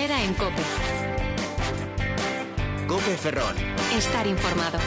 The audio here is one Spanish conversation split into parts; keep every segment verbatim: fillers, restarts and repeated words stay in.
Herrera en COPE. COPE Ferrol. Estar informado.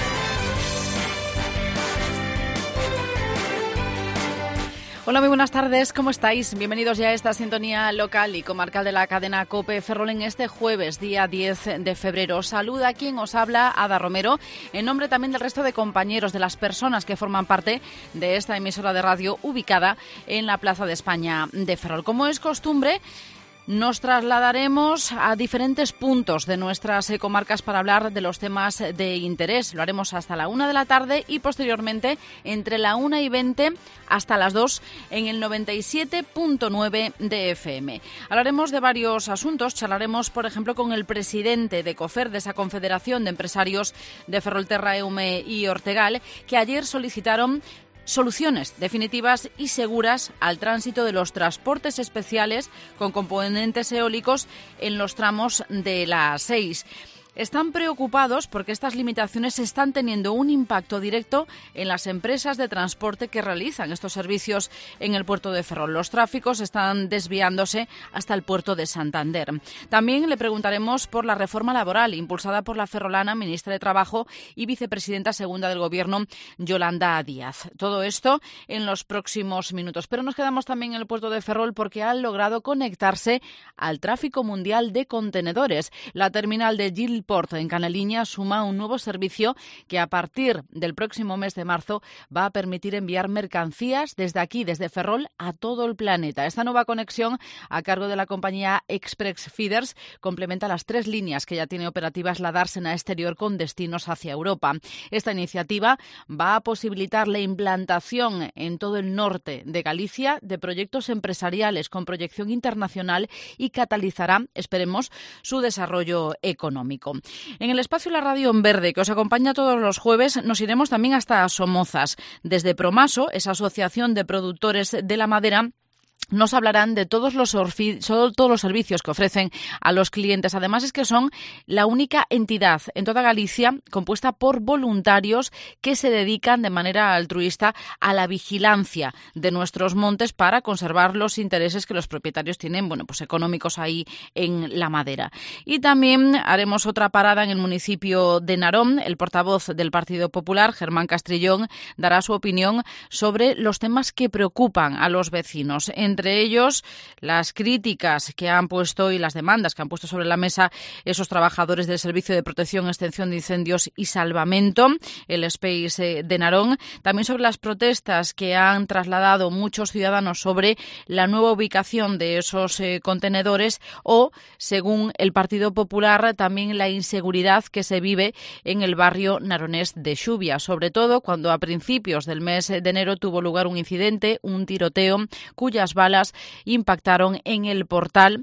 Hola, muy buenas tardes, ¿cómo estáis? Bienvenidos ya a esta sintonía local y comarcal de la cadena COPE Ferrol en este jueves, día diez de febrero. Saluda a quien os habla, Ada Romero, en nombre también del resto de compañeros, de las personas que forman parte de esta emisora de radio ubicada en la Plaza de España de Ferrol. Como es costumbre, nos trasladaremos a diferentes puntos de nuestras comarcas para hablar de los temas de interés. Lo haremos hasta la una de la tarde y posteriormente entre la una y veinte hasta las dos en el noventa y siete punto nueve de F M. Hablaremos de varios asuntos. Charlaremos, por ejemplo, con el presidente de COFER, de esa Confederación de Empresarios de Ferrolterra, Eume y Ortegal, que ayer solicitaron soluciones definitivas y seguras al tránsito de los transportes especiales con componentes eólicos en los tramos de la A seis. Están preocupados porque estas limitaciones están teniendo un impacto directo en las empresas de transporte que realizan estos servicios en el puerto de Ferrol. Los tráficos están desviándose hasta el puerto de Santander. También le preguntaremos por la reforma laboral impulsada por la ferrolana, ministra de Trabajo y vicepresidenta segunda del Gobierno, Yolanda Díaz. Todo esto en los próximos minutos. Pero nos quedamos también en el puerto de Ferrol porque han logrado conectarse al tráfico mundial de contenedores. La terminal de Gil Port en Canaliña suma un nuevo servicio que a partir del próximo mes de marzo va a permitir enviar mercancías desde aquí, desde Ferrol, a todo el planeta. Esta nueva conexión a cargo de la compañía Express Feeders complementa las tres líneas que ya tiene operativas la Dársena Exterior con destinos hacia Europa. Esta iniciativa va a posibilitar la implantación en todo el norte de Galicia de proyectos empresariales con proyección internacional y catalizará, esperemos, su desarrollo económico. En el espacio La Radio en Verde, que os acompaña todos los jueves, nos iremos también hasta Somozas. Desde Promaso, esa asociación de productores de la madera, nos hablarán de todos los, orfi- todos los servicios que ofrecen a los clientes. Además, es que son la única entidad en toda Galicia compuesta por voluntarios que se dedican de manera altruista a la vigilancia de nuestros montes para conservar los intereses que los propietarios tienen, bueno, pues económicos ahí en la madera. Y también haremos otra parada en el municipio de Narón. El portavoz del Partido Popular, Germán Castrillón, dará su opinión sobre los temas que preocupan a los vecinos. Entre ellos, las críticas que han puesto y las demandas que han puesto sobre la mesa esos trabajadores del Servicio de Protección, Extinción de Incendios y Salvamento, el Space de Narón. También sobre las protestas que han trasladado muchos ciudadanos sobre la nueva ubicación de esos eh, contenedores o, según el Partido Popular, también la inseguridad que se vive en el barrio naronés de Xubia, sobre todo cuando a principios del mes de enero tuvo lugar un incidente, un tiroteo, cuyas balas impactaron en el portal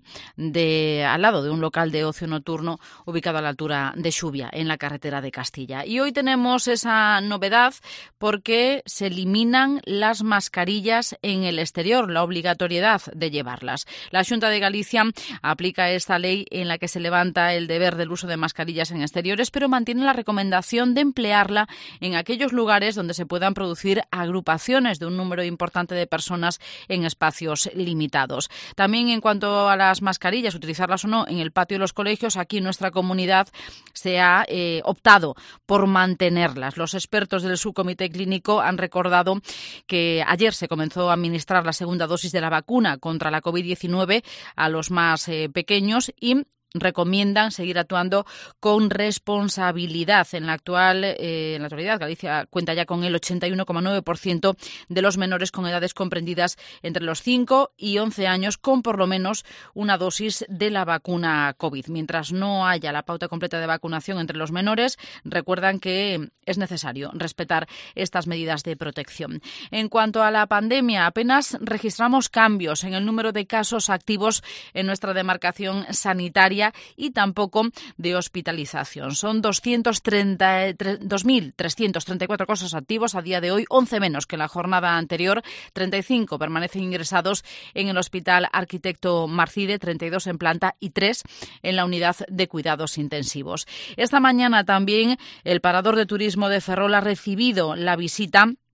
de al lado de un local de ocio nocturno ubicado a la altura de Xubia, en la carretera de Castilla. Y hoy tenemos esa novedad porque se eliminan las mascarillas en el exterior, la obligatoriedad de llevarlas. La Xunta de Galicia aplica esta ley en la que se levanta el deber del uso de mascarillas en exteriores, pero mantiene la recomendación de emplearla en aquellos lugares donde se puedan producir agrupaciones de un número importante de personas en espacios limitados. También en cuanto a las mascarillas, utilizarlas o no en el patio de los colegios, aquí en nuestra comunidad se ha eh, optado por mantenerlas. Los expertos del subcomité clínico han recordado que ayer se comenzó a administrar la segunda dosis de la vacuna contra la covid diecinueve a los más eh, pequeños y recomiendan seguir actuando con responsabilidad. En la actual, eh, en la actualidad, Galicia cuenta ya con el ochenta y uno coma nueve por ciento de los menores con edades comprendidas entre los cinco y once años con por lo menos una dosis de la vacuna COVID. Mientras no haya la pauta completa de vacunación entre los menores, recuerdan que es necesario respetar estas medidas de protección. En cuanto a la pandemia, apenas registramos cambios en el número de casos activos en nuestra demarcación sanitaria y tampoco de hospitalización. Son doscientos treinta, dos mil trescientos treinta y cuatro casos activos a día de hoy, once menos que en la jornada anterior. treinta y cinco permanecen ingresados en el Hospital Arquitecto Marcide, treinta y dos en planta y tres en la unidad de cuidados intensivos. Esta mañana también el Parador de Turismo de Ferrol ha recibido la visita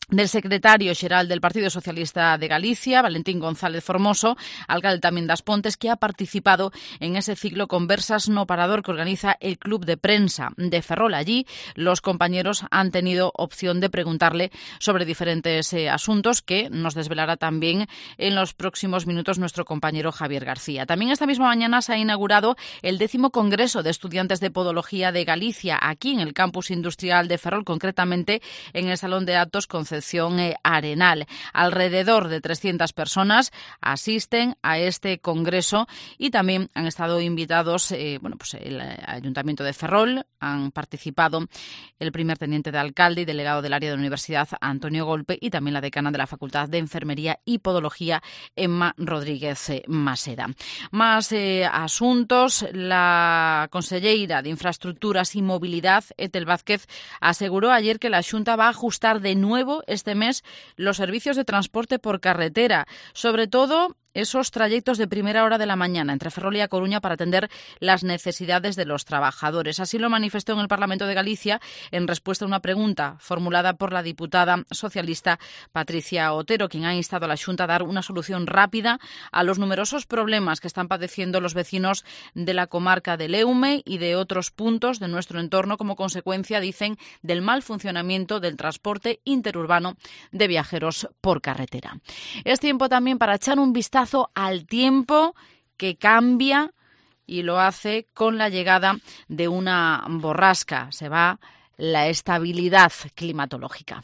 del secretario xeral del Partido Socialista de Galicia, Valentín González Formoso, alcalde tamén das Pontes, que ha participado en ese ciclo Conversas no Parador que organiza el Club de Prensa de Ferrol. Allí los compañeros han tenido opción de preguntarle sobre diferentes eh, asuntos que nos desvelará también en los próximos minutos nuestro compañero Javier García. También esta misma mañana se ha inaugurado el décimo Congreso de Estudiantes de Podología de Galicia, aquí en el Campus Industrial de Ferrol, concretamente en el Salón de Actos Concepción Arenal. Alrededor de trescientas personas asisten a este congreso y también han estado invitados eh, bueno, pues el Ayuntamiento de Ferrol, han participado el primer teniente de alcalde y delegado del área de la Universidad, Antonio Golpe, y también la decana de la Facultad de Enfermería y Podología, Emma Rodríguez Maseda. Más eh, asuntos. La conselleira de Infraestructuras y Movilidad, Ethel Vázquez, aseguró ayer que la Xunta va a ajustar de nuevo este mes los servicios de transporte por carretera, sobre todo esos trayectos de primera hora de la mañana entre Ferrol y A Coruña para atender las necesidades de los trabajadores. Así lo manifestó en el Parlamento de Galicia en respuesta a una pregunta formulada por la diputada socialista Patricia Otero, quien ha instado a la Xunta a dar una solución rápida a los numerosos problemas que están padeciendo los vecinos de la comarca de Leume y de otros puntos de nuestro entorno como consecuencia, dicen, del mal funcionamiento del transporte interurbano de viajeros por carretera. Es tiempo también para echar un vistazo al tiempo que cambia y lo hace con la llegada de una borrasca. Se va la estabilidad climatológica.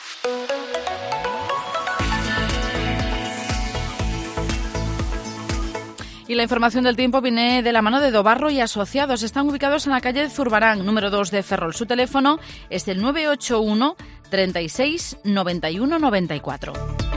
Y la información del tiempo viene de la mano de Dobarro y Asociados. Están ubicados en la calle de Zurbarán, número dos de Ferrol. Su teléfono es el nueve ocho uno, treinta y seis, noventa y uno, noventa y cuatro.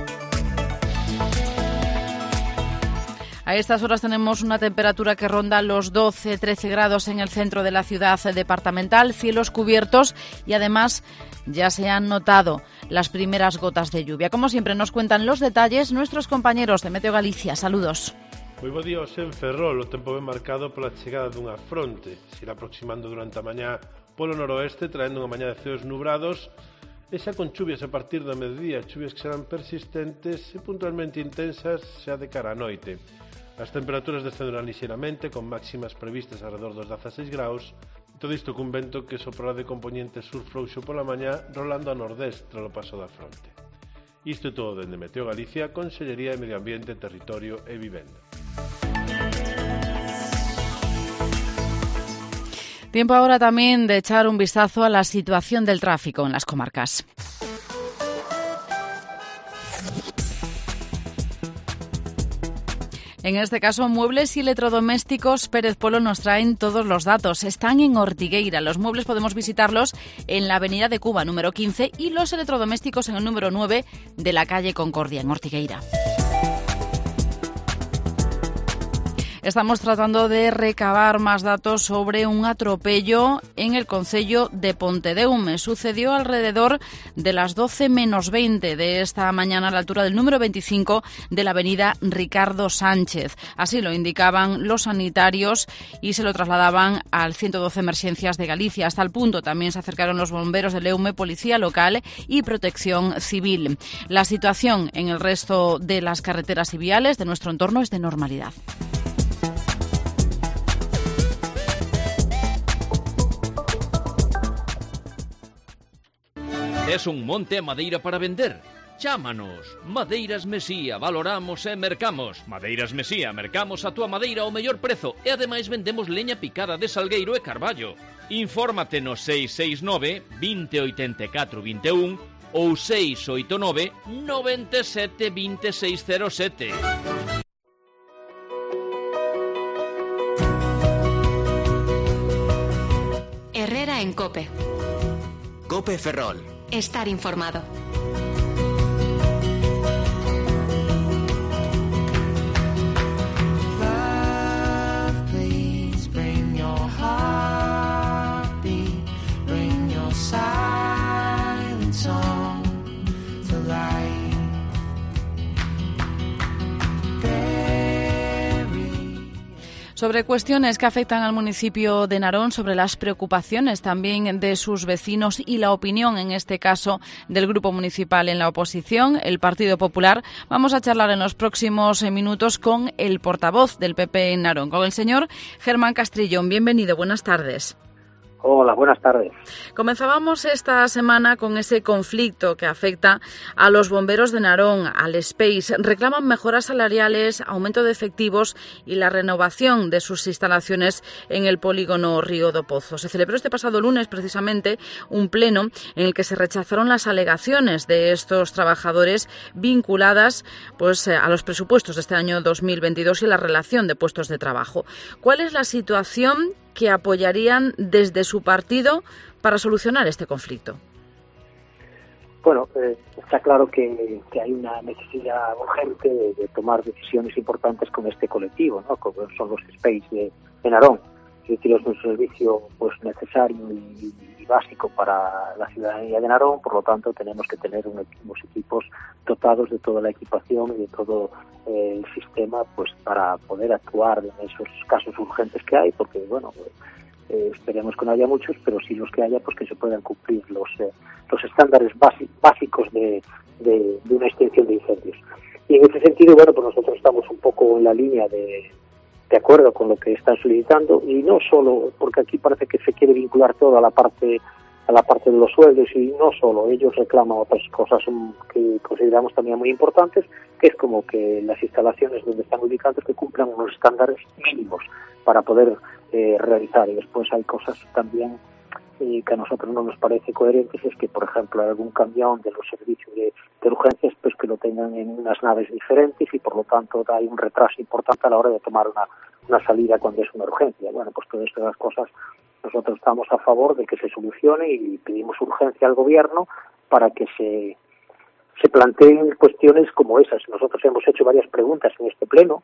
A estas horas tenemos una temperatura que ronda los doce, trece grados en el centro de la ciudad departamental, cielos cubiertos y además ya se han notado las primeras gotas de lluvia. Como siempre nos cuentan los detalles nuestros compañeros de Meteo Galicia. Saludos. Moi bo día en Ferrol, o tempo ben marcado pola chegada dunha fronte. Se irá aproximando durante a mañá polo noroeste, traendo unha mañá de ceos nubrados, e xa con chuvias a partir do mediodía, chuvias que serán persistentes e puntualmente intensas xa de cara á noite. As temperaturas descenderán lixeiramente, con máximas previstas alrededor dos dezaseis graus, e todo isto cun vento que soprará de componente sur frouxo pola mañá, rolando a nordeste tralo paso da fronte. Isto é todo dende Meteo Galicia, Consellería de Medio Ambiente, Territorio e Vivenda. Tiempo ahora también de echar un vistazo a la situación del tráfico en las comarcas. En este caso, muebles y electrodomésticos Pérez Polo nos traen todos los datos. Están en Ortigueira. Los muebles podemos visitarlos en la avenida de Cuba, número quince, y los electrodomésticos en el número nueve de la calle Concordia, en Ortigueira. Estamos tratando de recabar más datos sobre un atropello en el concello de Pontedeume. Sucedió alrededor de las doce menos veinte de esta mañana a la altura del número veinticinco de la avenida Ricardo Sánchez. Así lo indicaban los sanitarios y se lo trasladaban al ciento doce Emergencias de Galicia. Hasta el punto también se acercaron los bomberos de Leume, Policía Local y Protección Civil. La situación en el resto de las carreteras y viales de nuestro entorno es de normalidad. Tes un monte de madeira para vender? Chámanos. Madeiras Mesía, valoramos e mercamos. Madeiras Mesía, mercamos a túa madeira ao mellor prezo e ademais vendemos leña picada de salgueiro e carballo. Infórmate no seis seis nove, vinte, oitenta e catro, vinte e un ou seis oito nove, noventa e sete, vinte e seis cero sete. Herrera en COPE. COPE Ferrol. Estar informado. Sobre cuestiones que afectan al municipio de Narón, sobre las preocupaciones también de sus vecinos y la opinión, en este caso, del grupo municipal en la oposición, el Partido Popular, vamos a charlar en los próximos minutos con el portavoz del P P en Narón, con el señor Germán Castrillón. Bienvenido, buenas tardes. Hola, buenas tardes. Comenzábamos esta semana con ese conflicto que afecta a los bomberos de Narón, al Space. Reclaman mejoras salariales, aumento de efectivos y la renovación de sus instalaciones en el polígono Río do Pozo. Se celebró este pasado lunes precisamente un pleno en el que se rechazaron las alegaciones de estos trabajadores vinculadas pues, a los presupuestos de este año dos mil veintidós y la relación de puestos de trabajo. ¿Cuál es la situación que apoyarían desde su partido para solucionar este conflicto? Bueno, eh, está claro que, que hay una necesidad urgente de, de tomar decisiones importantes con este colectivo, ¿no? Como son los Space de, de Narón. Es decir, es un servicio pues necesario y, y básico para la ciudadanía de Narón, por lo tanto tenemos que tener un, unos equipos dotados de toda la equipación y de todo eh, el sistema pues para poder actuar en esos casos urgentes que hay, porque bueno, eh, esperemos que no haya muchos, pero si los que haya, pues que se puedan cumplir los eh, los estándares basi- básicos de, de, de una extinción de incendios. Y en ese sentido, bueno, pues nosotros estamos un poco en la línea de de acuerdo con lo que están solicitando, y no solo porque aquí parece que se quiere vincular todo a la parte a la parte de los sueldos, y no solo, ellos reclaman otras cosas que consideramos también muy importantes, que es como que las instalaciones donde están ubicadas que cumplan unos estándares mínimos para poder eh, realizar. Y después hay cosas también eh, que a nosotros no nos parece coherentes, es que, por ejemplo, algún camión de los servicios de, de urgencias, pues que lo tengan en unas naves diferentes y, por lo tanto, hay un retraso importante a la hora de tomar una, una salida cuando es una urgencia. Bueno, pues todas estas cosas nosotros estamos a favor de que se solucione y pedimos urgencia al Gobierno para que se, se planteen cuestiones como esas. Nosotros hemos hecho varias preguntas en este pleno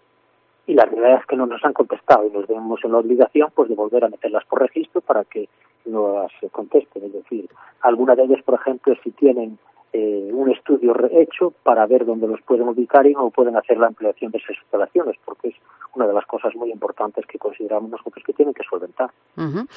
y la realidad es que no nos han contestado y nos vemos en la obligación pues de volver a meterlas por registro para que nos contesten. Es decir, algunas de ellas, por ejemplo, si tienen eh, un estudio hecho para ver dónde los pueden ubicar y no pueden hacer la ampliación de esas instalaciones, porque es una de las cosas muy importantes que consideramos nosotros que tienen que solventar. Uh-huh.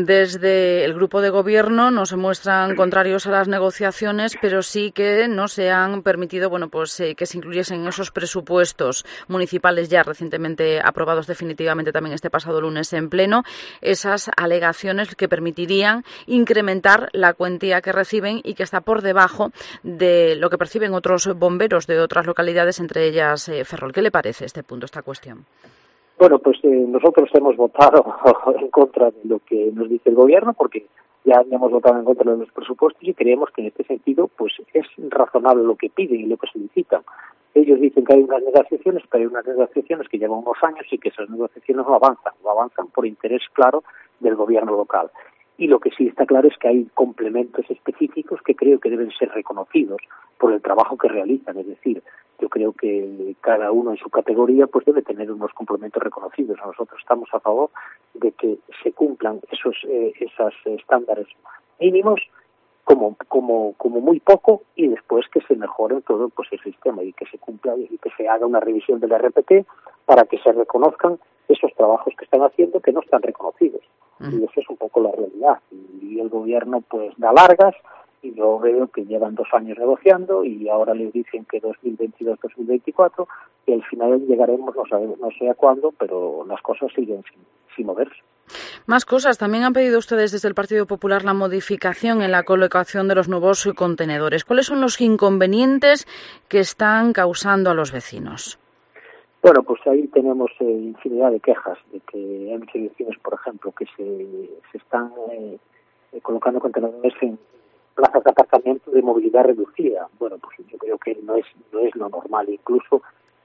Desde el grupo de gobierno no se muestran contrarios a las negociaciones, pero sí que no se han permitido, bueno, pues eh, que se incluyesen en esos presupuestos municipales ya recientemente aprobados definitivamente también este pasado lunes en pleno, esas alegaciones que permitirían incrementar la cuantía que reciben y que está por debajo de lo que perciben otros bomberos de otras localidades, entre ellas eh, Ferrol. ¿Qué le parece este punto, esta cuestión? Bueno, pues eh, nosotros hemos votado en contra de lo que nos dice el Gobierno, porque ya hemos votado en contra de los presupuestos y creemos que en este sentido pues es razonable lo que piden y lo que solicitan. Ellos dicen que hay unas negociaciones, pero hay unas negociaciones que llevan unos años y que esas negociaciones no avanzan, no avanzan por interés claro del Gobierno local. Y lo que sí está claro es que hay complementos específicos que creo que deben ser reconocidos por el trabajo que realizan. Es decir, yo creo que cada uno en su categoría pues debe tener unos complementos reconocidos. Nosotros estamos a favor de que se cumplan esos eh, esos estándares mínimos como como como muy poco, y después que se mejore todo pues el sistema y que se cumpla y que se haga una revisión del R P T para que se reconozcan esos trabajos que están haciendo que no están reconocidos. Y eso es un poco la realidad. Y el Gobierno pues da largas, y yo veo que llevan dos años negociando y ahora les dicen que dos mil veintidós dos mil veinticuatro, y al final llegaremos, no sabemos, no sé a cuándo, pero las cosas siguen sin, sin moverse. Más cosas. También han pedido ustedes desde el Partido Popular la modificación en la colocación de los nuevos contenedores. ¿Cuáles son los inconvenientes que están causando a los vecinos? Bueno, pues ahí tenemos eh, infinidad de quejas de que hay muchos vecinos, por ejemplo, que se, se están eh, colocando contenedores en plazas de aparcamiento de movilidad reducida. Bueno, pues yo creo que no es no es lo normal, incluso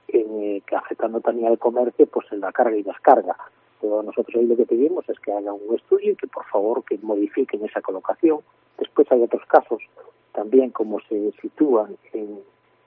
eh, que afectando también al comercio, pues en la carga y descarga. Pero nosotros ahí lo que pedimos es que hagan un estudio y que por favor que modifiquen esa colocación. Después hay otros casos también, como se sitúan en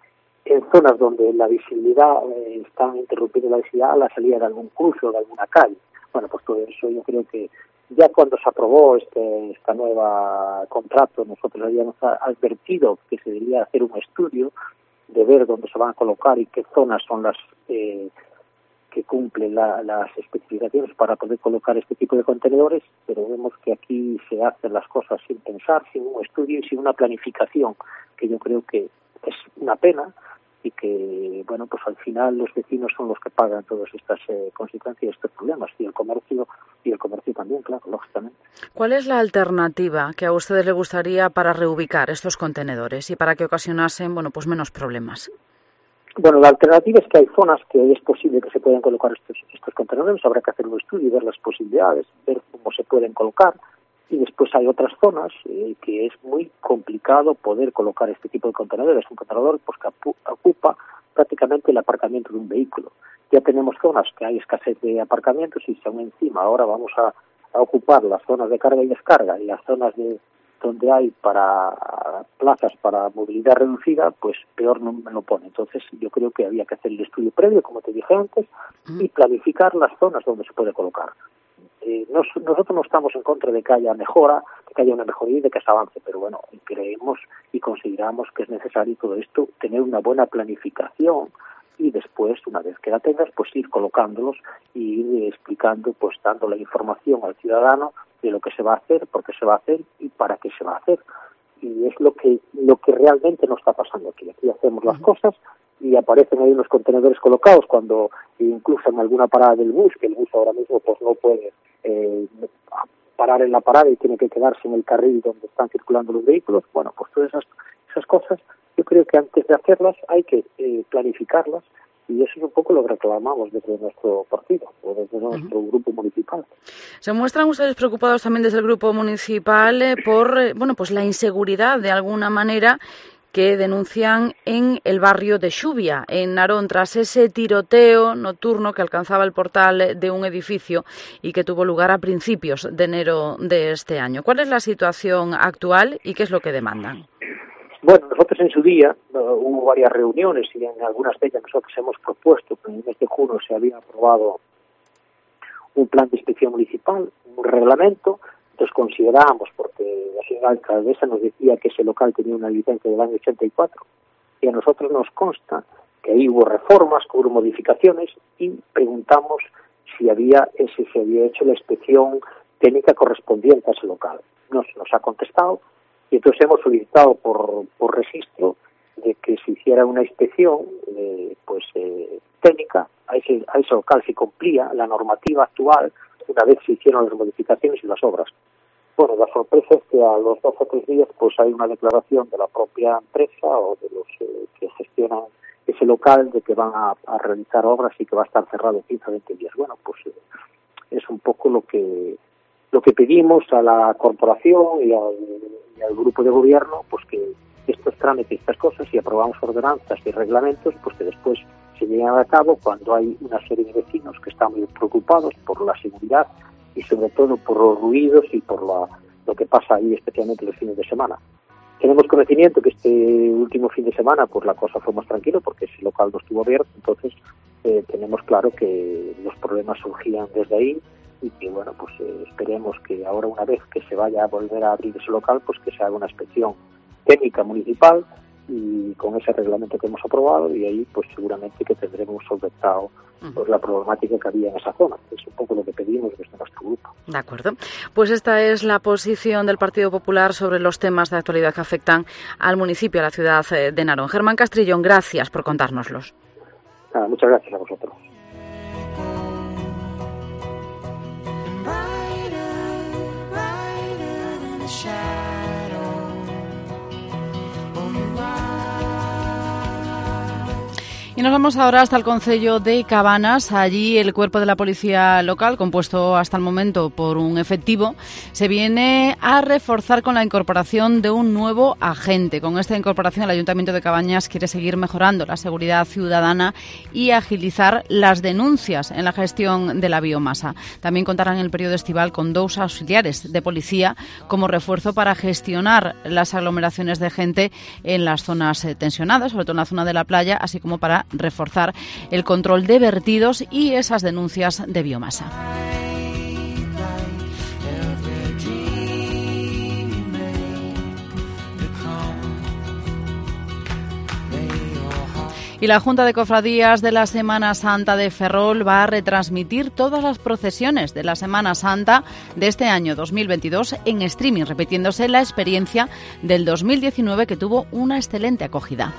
en zonas donde la visibilidad eh, está interrumpiendo la visibilidad a la salida de algún cruce o de alguna calle. Bueno, pues todo eso yo creo que ya cuando se aprobó este esta nueva contrato, nosotros habíamos advertido que se debería hacer un estudio de ver dónde se van a colocar y qué zonas son las eh, que cumple la, las especificaciones para poder colocar este tipo de contenedores, pero vemos que aquí se hacen las cosas sin pensar, sin un estudio y sin una planificación, que yo creo que es una pena y que, bueno, pues al final los vecinos son los que pagan todas estas eh, consecuencias y estos problemas, y el comercio y el comercio también, claro, lógicamente. ¿Cuál es la alternativa que a ustedes les gustaría para reubicar estos contenedores y para que ocasionasen, bueno, pues menos problemas? Bueno, la alternativa es que hay zonas que es posible que se puedan colocar estos, estos contenedores, habrá que hacer un estudio y ver las posibilidades, ver cómo se pueden colocar, y después hay otras zonas eh, que es muy complicado poder colocar este tipo de contenedores. Un contenedor pues, que ocupa prácticamente el aparcamiento de un vehículo. Ya tenemos zonas que hay escasez de aparcamientos y si aún encima ahora vamos a, a ocupar las zonas de carga y descarga y las zonas de donde hay para plazas para movilidad reducida, pues peor no me lo pone. Entonces yo creo que había que hacer el estudio previo, como te dije antes, y planificar las zonas donde se puede colocar. Eh, nos, nosotros no estamos en contra de que haya mejora, de que haya una mejoría y de que se avance, pero bueno, creemos y consideramos que es necesario todo esto, tener una buena planificación y después, una vez que la tengas, pues ir colocándolos y ir explicando, pues dando la información al ciudadano de lo que se va a hacer, por qué se va a hacer y para qué se va a hacer. Y es lo que lo que realmente nos está pasando aquí. Aquí hacemos las cosas y aparecen ahí unos contenedores colocados cuando incluso en alguna parada del bus, que el bus ahora mismo pues no puede eh, parar en la parada y tiene que quedarse en el carril donde están circulando los vehículos. Bueno, pues todas esas, esas cosas, yo creo que antes de hacerlas hay que eh, planificarlas, y eso es un poco lo que reclamamos desde nuestro partido o desde nuestro uh-huh. grupo municipal. Se muestran ustedes preocupados también desde el grupo municipal eh, por eh, bueno, pues la inseguridad de alguna manera que denuncian en el barrio de Xubia, en Narón, tras ese tiroteo nocturno que alcanzaba el portal de un edificio y que tuvo lugar a principios de enero de este año. ¿Cuál es la situación actual y qué es lo que demandan? Bueno, nosotros en su día uh, hubo varias reuniones y en algunas de ellas nosotros hemos propuesto que en el mes de junio se había aprobado un plan de inspección municipal, un reglamento. Entonces consideramos, porque la señora alcaldesa nos decía que ese local tenía una licencia del año ochenta y cuatro, y a nosotros nos consta que ahí hubo reformas, que hubo modificaciones, y preguntamos si había si se había hecho la inspección técnica correspondiente a ese local. Nos, nos ha contestado, y entonces hemos solicitado por, por registro de que se hiciera una inspección eh, pues eh, técnica a ese, a ese local, si cumplía la normativa actual una vez se hicieron las modificaciones y las obras. Bueno, la sorpresa es que a los dos o tres días pues hay una declaración de la propia empresa o de los eh, que gestionan ese local de que van a, a realizar obras y que va a estar cerrado quince a veinte días. Bueno, pues eh, es un poco lo que lo que pedimos a la corporación y al, y al grupo de gobierno, pues que estos trámites, estas cosas, y aprobamos ordenanzas y reglamentos, pues que después se llevan a cabo cuando hay una serie de vecinos que están muy preocupados por la seguridad y sobre todo por los ruidos y por la, lo que pasa ahí, especialmente los fines de semana. Tenemos conocimiento que este último fin de semana pues la cosa fue más tranquila porque ese local no estuvo abierto, entonces eh, tenemos claro que los problemas surgían desde ahí y que bueno, pues eh, esperemos que ahora, una vez que se vaya a volver a abrir ese local, pues que se haga una inspección técnica municipal y con ese reglamento que hemos aprobado, y ahí pues seguramente que tendremos solventado pues, la problemática que había en esa zona. Es un poco lo que pedimos desde nuestro grupo. De acuerdo. Pues esta es la posición del Partido Popular sobre los temas de actualidad que afectan al municipio, a la ciudad de Narón. Germán Castrillón, gracias por contárnoslos. Nada, muchas gracias a vosotros. Y nos vamos ahora hasta el concello de Cabanas. Allí el cuerpo de la policía local, compuesto hasta el momento por un efectivo, se viene a reforzar con la incorporación de un nuevo agente. Con esta incorporación el Ayuntamiento de Cabañas quiere seguir mejorando la seguridad ciudadana y agilizar las denuncias en la gestión de la biomasa. También contarán en el periodo estival con dos auxiliares de policía como refuerzo para gestionar las aglomeraciones de gente en las zonas tensionadas, sobre todo en la zona de la playa, así como para reforzar el control de vertidos y esas denuncias de biomasa. Y la Junta de Cofradías de la Semana Santa de Ferrol va a retransmitir todas las procesiones de la Semana Santa de este año dos mil veintidós en streaming, repitiéndose la experiencia del dos mil diecinueve que tuvo una excelente acogida.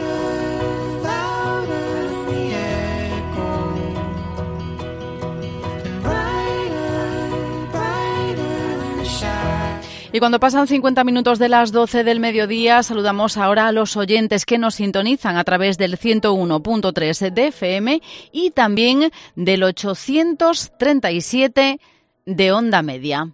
Y cuando pasan cincuenta minutos de las doce del mediodía, saludamos ahora a los oyentes que nos sintonizan a través del ciento uno punto tres de F M y también del ochocientos treinta y siete de Onda Media.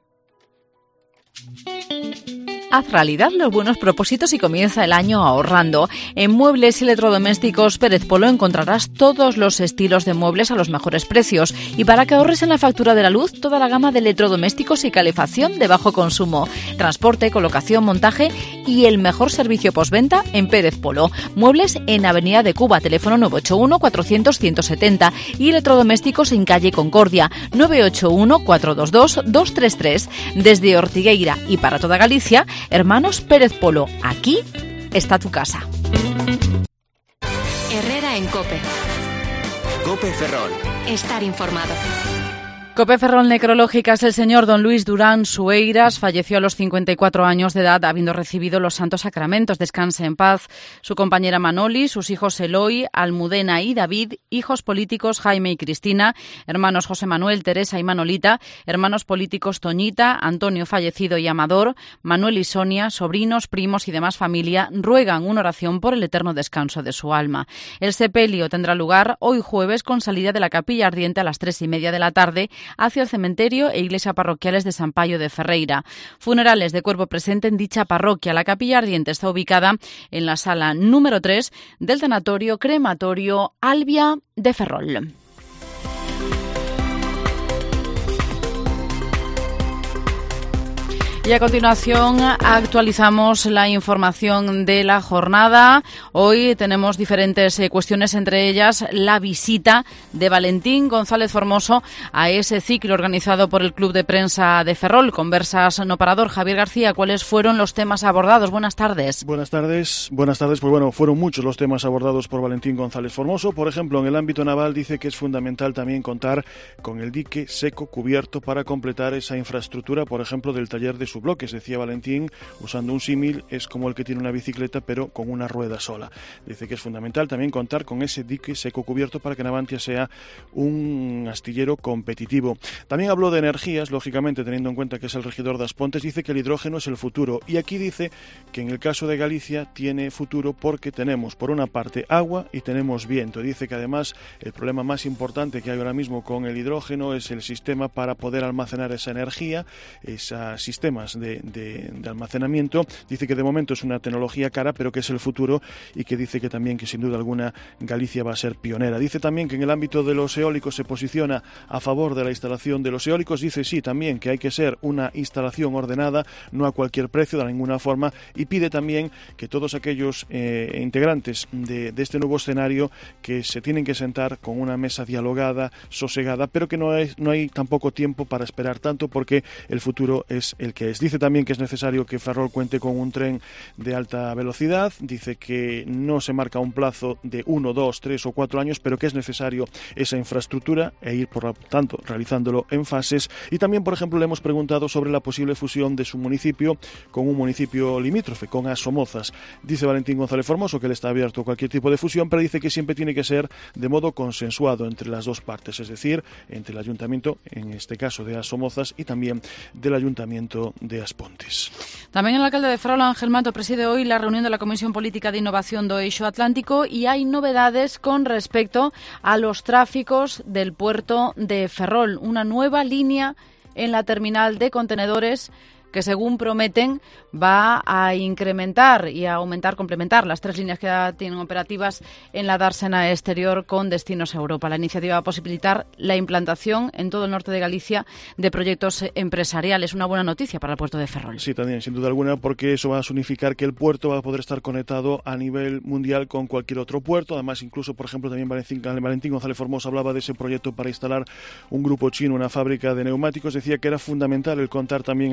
Haz realidad los buenos propósitos y comienza el año ahorrando. En Muebles y Electrodomésticos Pérez Polo encontrarás todos los estilos de muebles a los mejores precios. Y para que ahorres en la factura de la luz, toda la gama de electrodomésticos y calefacción de bajo consumo. Transporte, colocación, montaje y el mejor servicio postventa en Pérez Polo. Muebles en Avenida de Cuba, teléfono nueve ocho uno, cuatrocientos, ciento setenta. Y electrodomésticos en calle Concordia, nueve ocho uno, cuatro dos dos, dos tres tres. Desde Ortigueira y para toda Galicia, Hermanos Pérez Polo, aquí está tu casa. Herrera en COPE. COPE Ferrol. Estar informado. COPE Ferrol Necrológicas, el señor don Luis Durán Sueiras falleció a los cincuenta y cuatro años de edad, habiendo recibido los santos sacramentos. Descanse en paz. Su compañera Manoli, sus hijos Eloy, Almudena y David, hijos políticos Jaime y Cristina, hermanos José Manuel, Teresa y Manolita, hermanos políticos Toñita, Antonio fallecido y Amador, Manuel y Sonia, sobrinos, primos y demás familia, ruegan una oración por el eterno descanso de su alma. El sepelio tendrá lugar hoy jueves con salida de la Capilla Ardiente a las tres y media de la tarde hacia el cementerio e iglesia parroquiales de San Paio de Ferreira. Funerales de cuerpo presente en dicha parroquia. La Capilla Ardiente está ubicada en la sala número tres del tanatorio crematorio Albia de Ferrol. Y a continuación actualizamos la información de la jornada. Hoy tenemos diferentes eh, cuestiones, entre ellas la visita de Valentín González Formoso a ese ciclo organizado por el Club de Prensa de Ferrol. Conversas no parador. Javier García, ¿cuáles fueron los temas abordados? Buenas tardes. Buenas tardes. Buenas tardes. Pues bueno, fueron muchos los temas abordados por Valentín González Formoso. Por ejemplo, en el ámbito naval dice que es fundamental también contar con el dique seco cubierto para completar esa infraestructura, por ejemplo, del taller de bloques. Decía Valentín, usando un símil, es como el que tiene una bicicleta pero con una rueda sola. Dice que es fundamental también contar con ese dique seco cubierto para que Navantia sea un astillero competitivo. También habló de energías, lógicamente teniendo en cuenta que es el regidor de Aspontes. Dice que el hidrógeno es el futuro y aquí dice que en el caso de Galicia tiene futuro porque tenemos por una parte agua y tenemos viento. Dice que además el problema más importante que hay ahora mismo con el hidrógeno es el sistema para poder almacenar esa energía, esos sistemas de De, de almacenamiento. Dice que de momento es una tecnología cara, pero que es el futuro y que dice que también que sin duda alguna Galicia va a ser pionera. Dice también que en el ámbito de los eólicos se posiciona a favor de la instalación de los eólicos. Dice sí también que hay que ser una instalación ordenada, no a cualquier precio, de ninguna forma, y pide también que todos aquellos eh, integrantes de, de este nuevo escenario que se tienen que sentar con una mesa dialogada, sosegada, pero que no hay, no hay tampoco tiempo para esperar tanto porque el futuro es el que es. Dice también que es necesario que Ferrol cuente con un tren de alta velocidad. Dice que no se marca un plazo de uno, dos, tres o cuatro años, pero que es necesario esa infraestructura e ir, por lo tanto, realizándolo en fases. Y también, por ejemplo, le hemos preguntado sobre la posible fusión de su municipio con un municipio limítrofe, con Asomozas. Dice Valentín González Formoso que él está abierto a cualquier tipo de fusión, pero dice que siempre tiene que ser de modo consensuado entre las dos partes, es decir, entre el ayuntamiento, en este caso de Asomozas, y también del ayuntamiento de Aspontes. También el alcalde de Ferrol, Ángel Mato, preside hoy la reunión de la Comisión Política de Innovación do Eixo Atlántico y hay novedades con respecto a los tráficos del puerto de Ferrol. Una nueva línea en la terminal de contenedores que, según prometen, va a incrementar y a aumentar, complementar las tres líneas que ya tienen operativas en la dársena exterior con destinos a Europa. La iniciativa va a posibilitar la implantación en todo el norte de Galicia de proyectos empresariales. Una buena noticia para el puerto de Ferrol. Sí, también, sin duda alguna, porque eso va a significar que el puerto va a poder estar conectado a nivel mundial con cualquier otro puerto. Además, incluso, por ejemplo, también Valentín, Valentín González Formoso hablaba de ese proyecto para instalar un grupo chino, una fábrica de neumáticos. Decía que era fundamental el contar también aquí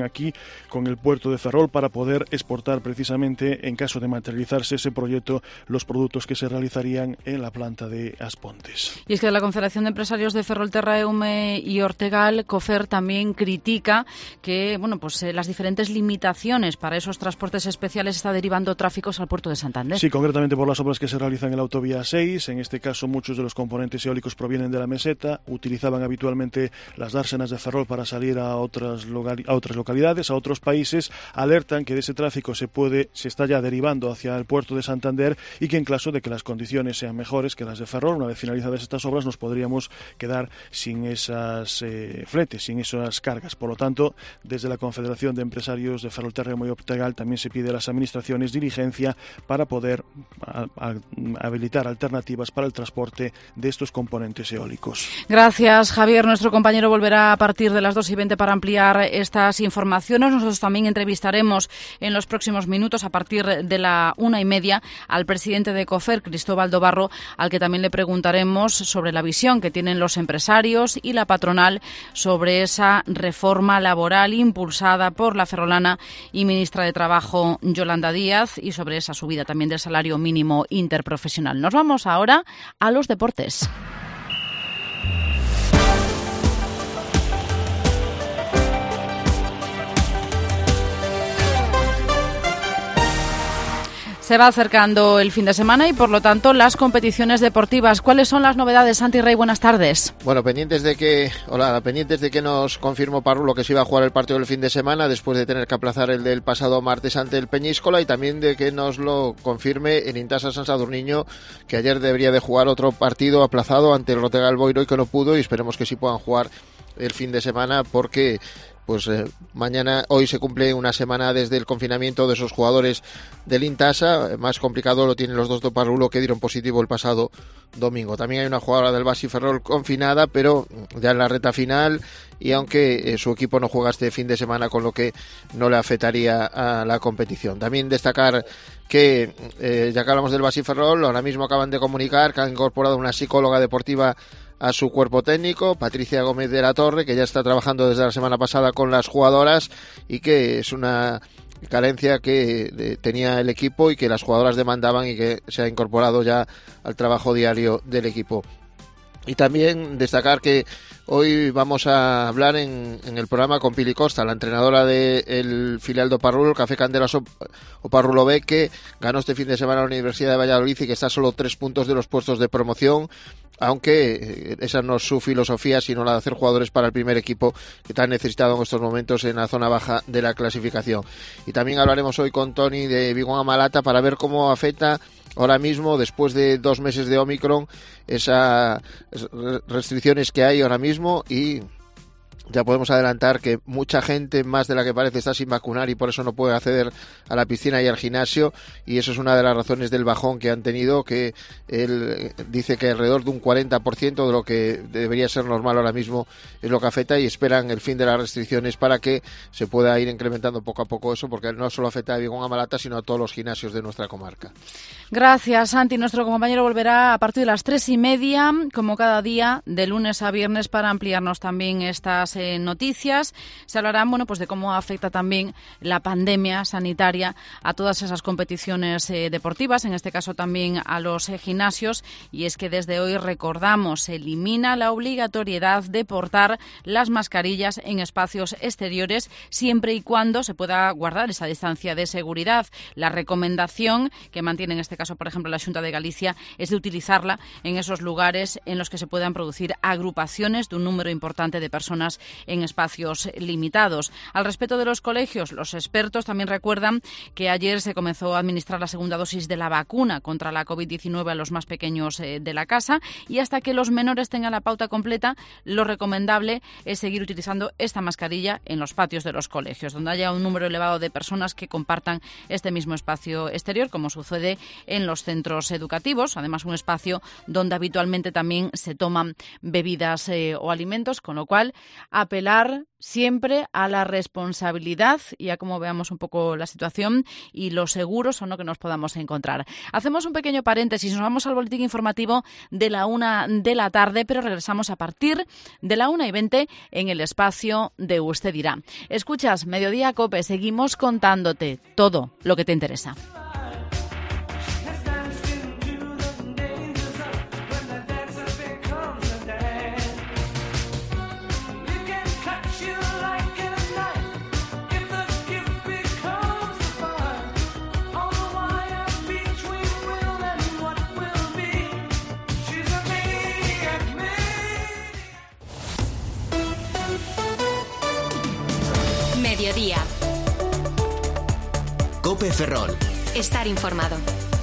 con el puerto de Ferrol para poder exportar precisamente, en caso de materializarse ese proyecto, los productos que se realizarían en la planta de Aspontes. Y es que la Confederación de Empresarios de Ferrolterra, Eume y Ortegal, COFER, también critica que bueno, pues eh, las diferentes limitaciones para esos transportes especiales está derivando tráficos al puerto de Santander. Sí, concretamente por las obras que se realizan en la autovía seis. En este caso, muchos de los componentes eólicos provienen de la meseta. Utilizaban habitualmente las dársenas de Ferrol para salir a otras, a otras localidades, a otros países. Alertan que de ese tráfico se puede, se está ya derivando hacia el puerto de Santander y que en caso de que las condiciones sean mejores que las de Ferrol, una vez finalizadas estas obras, nos podríamos quedar sin esas eh, fletes, sin esas cargas. Por lo tanto, desde la Confederación de Empresarios de Ferrolterra y Ortegal también se pide a las administraciones diligencia para poder a, a, habilitar alternativas para el transporte de estos componentes eólicos. Gracias, Javier. Nuestro compañero volverá a partir de las dos y veinte para ampliar estas informaciones. Nosotros también entrevistaremos en los próximos minutos, a partir de la una y media, al presidente de COFER, Cristóbal Dobarro, al que también le preguntaremos sobre la visión que tienen los empresarios y la patronal sobre esa reforma laboral impulsada por la ferrolana y ministra de Trabajo, Yolanda Díaz, y sobre esa subida también del salario mínimo interprofesional. Nos vamos ahora a los deportes. Se va acercando el fin de semana y, por lo tanto, las competiciones deportivas. ¿Cuáles son las novedades, Santi Rey? Buenas tardes. Bueno, pendientes de que, hola, pendientes de que nos confirmó Parrulo que se iba a jugar el partido del fin de semana después de tener que aplazar el del pasado martes ante el Peñíscola, y también de que nos lo confirme el Intasa San Sadurniño, que ayer debería de jugar otro partido aplazado ante el Rotegal Boiro y que no pudo, y esperemos que sí puedan jugar el fin de semana porque pues eh, mañana, hoy se cumple una semana desde el confinamiento de esos jugadores del Intasa. Más complicado lo tienen los dos de Parrulo, que dieron positivo el pasado domingo. También hay una jugadora del Basi Ferrol confinada, pero ya en la recta final, y aunque eh, su equipo no juega este fin de semana, con lo que no le afectaría a la competición. También destacar que, eh, ya que hablamos del Basi Ferrol, ahora mismo acaban de comunicar que han incorporado una psicóloga deportiva a su cuerpo técnico, Patricia Gómez de la Torre, que ya está trabajando desde la semana pasada con las jugadoras y que es una carencia que tenía el equipo y que las jugadoras demandaban, y que se ha incorporado ya al trabajo diario del equipo. Y también destacar que hoy vamos a hablar en, en el programa con Pili Costa, la entrenadora del filial de Parrulo, el Café Candelas o Parrulo B, que ganó este fin de semana a la Universidad de Valladolid y que está a solo tres puntos de los puestos de promoción, aunque esa no es su filosofía, sino la de hacer jugadores para el primer equipo, que tan necesitado en estos momentos en la zona baja de la clasificación. Y también hablaremos hoy con Tony de Vigón a Malata para ver cómo afecta ahora mismo, después de dos meses de Omicron, esas restricciones que hay ahora mismo, y ya podemos adelantar que mucha gente, más de la que parece, está sin vacunar y por eso no puede acceder a la piscina y al gimnasio, y eso es una de las razones del bajón que han tenido, que él dice que alrededor de un cuarenta por ciento de lo que debería ser normal ahora mismo es lo que afecta, y esperan el fin de las restricciones para que se pueda ir incrementando poco a poco eso, porque no solo afecta a Vigón a Malata, sino a todos los gimnasios de nuestra comarca. Gracias, Santi. Nuestro compañero volverá a partir de las tres y media, como cada día, de lunes a viernes, para ampliarnos también estas eh, noticias. Se hablarán, bueno, pues de cómo afecta también la pandemia sanitaria a todas esas competiciones eh, deportivas, en este caso también a los eh, gimnasios. Y es que desde hoy, recordamos, se elimina la obligatoriedad de portar las mascarillas en espacios exteriores, siempre y cuando se pueda guardar esa distancia de seguridad. La recomendación que mantiene en este caso, por ejemplo, la Xunta de Galicia, es de utilizarla en esos lugares en los que se puedan producir agrupaciones de un número importante de personas en espacios limitados. Al respecto de los colegios, los expertos también recuerdan que ayer se comenzó a administrar la segunda dosis de la vacuna contra la covid diecinueve a los más pequeños eh, de la casa, y hasta que los menores tengan la pauta completa, lo recomendable es seguir utilizando esta mascarilla en los patios de los colegios, donde haya un número elevado de personas que compartan este mismo espacio exterior, como sucede en los centros educativos, además un espacio donde habitualmente también se toman bebidas eh, o alimentos, con lo cual apelar siempre a la responsabilidad y a cómo veamos un poco la situación y los seguros o no que nos podamos encontrar. Hacemos un pequeño paréntesis, nos vamos al boletín informativo de la una de la tarde, pero regresamos a partir de la una y veinte en el espacio de Usted Dirá. Escuchas Mediodía COPE, seguimos contándote todo lo que te interesa. Mediodía. COPE Ferrol. Estar informado.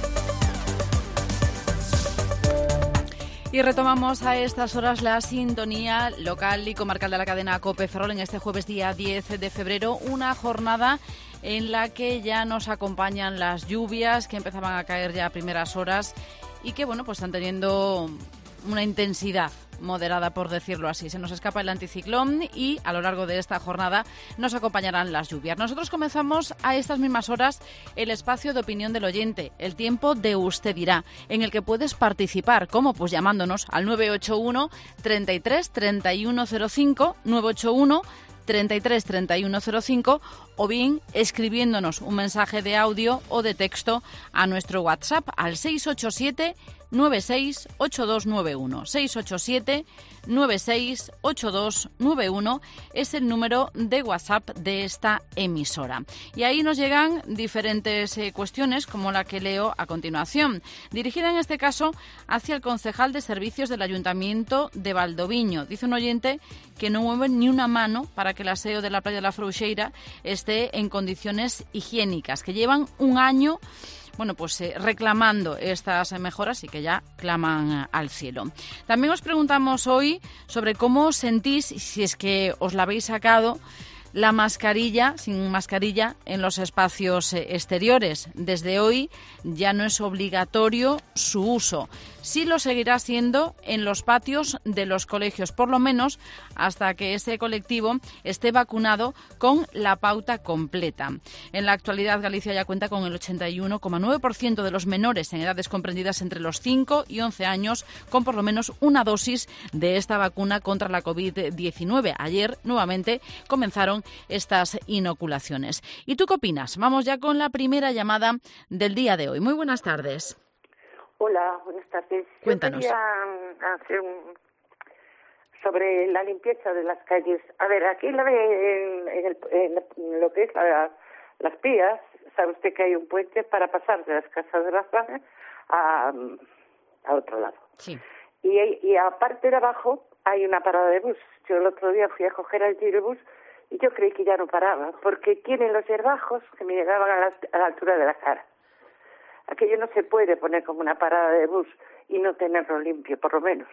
Y retomamos a estas horas la sintonía local y comarcal de la cadena COPE Ferrol en este jueves día diez de febrero, una jornada en la que ya nos acompañan las lluvias que empezaban a caer ya a primeras horas y que, bueno, pues están teniendo una intensidad moderada, por decirlo así. Se nos escapa el anticiclón y a lo largo de esta jornada nos acompañarán las lluvias. Nosotros comenzamos a estas mismas horas el espacio de opinión del oyente, el tiempo de Usted Dirá, en el que puedes participar. ¿Cómo? Pues llamándonos al nueve ocho uno, treinta y tres, treinta y uno cero cinco, nueve ocho uno, treinta y tres, treinta y uno cero cinco, o bien escribiéndonos un mensaje de audio o de texto a nuestro WhatsApp al seis ocho siete, nueve seis ocho dos nueve uno. seis ocho siete, nueve seis ocho dos nueve uno es el número de WhatsApp de esta emisora. Y ahí nos llegan diferentes eh, cuestiones, como la que leo a continuación, dirigida en este caso hacia el concejal de servicios del Ayuntamiento de Valdoviño. Dice un oyente que no mueve ni una mano para que el aseo de la playa de la Frouxeira esté en condiciones higiénicas, que llevan un año bueno, pues eh, reclamando estas mejoras y que ya claman al cielo. También os preguntamos hoy sobre cómo sentís, si es que os la habéis sacado, la mascarilla, sin mascarilla, en los espacios eh, exteriores. Desde hoy ya no es obligatorio su uso. Sí lo seguirá siendo en los patios de los colegios, por lo menos hasta que ese colectivo esté vacunado con la pauta completa. En la actualidad, Galicia ya cuenta con el ochenta y uno coma nueve por ciento de los menores en edades comprendidas entre los cinco y once años con por lo menos una dosis de esta vacuna contra la covid diecinueve. Ayer, nuevamente, comenzaron estas inoculaciones. ¿Y tú qué opinas? Vamos ya con la primera llamada del día de hoy. Muy buenas tardes. Hola, buenas tardes. Cuéntanos. Yo quería hacer un... sobre la limpieza de las calles. A ver, aquí la ve en, en, el, en lo que es la, las Pías, sabe usted que hay un puente para pasar de las casas de la zona a, a otro lado. Sí. Y, y aparte de abajo hay una parada de bus. Yo el otro día fui a coger el girobús y yo creí que ya no paraba, porque tienen los hierbajos que me llegaban a la, a la altura de la cara. Aquello no se puede poner como una parada de bus y no tenerlo limpio, por lo menos.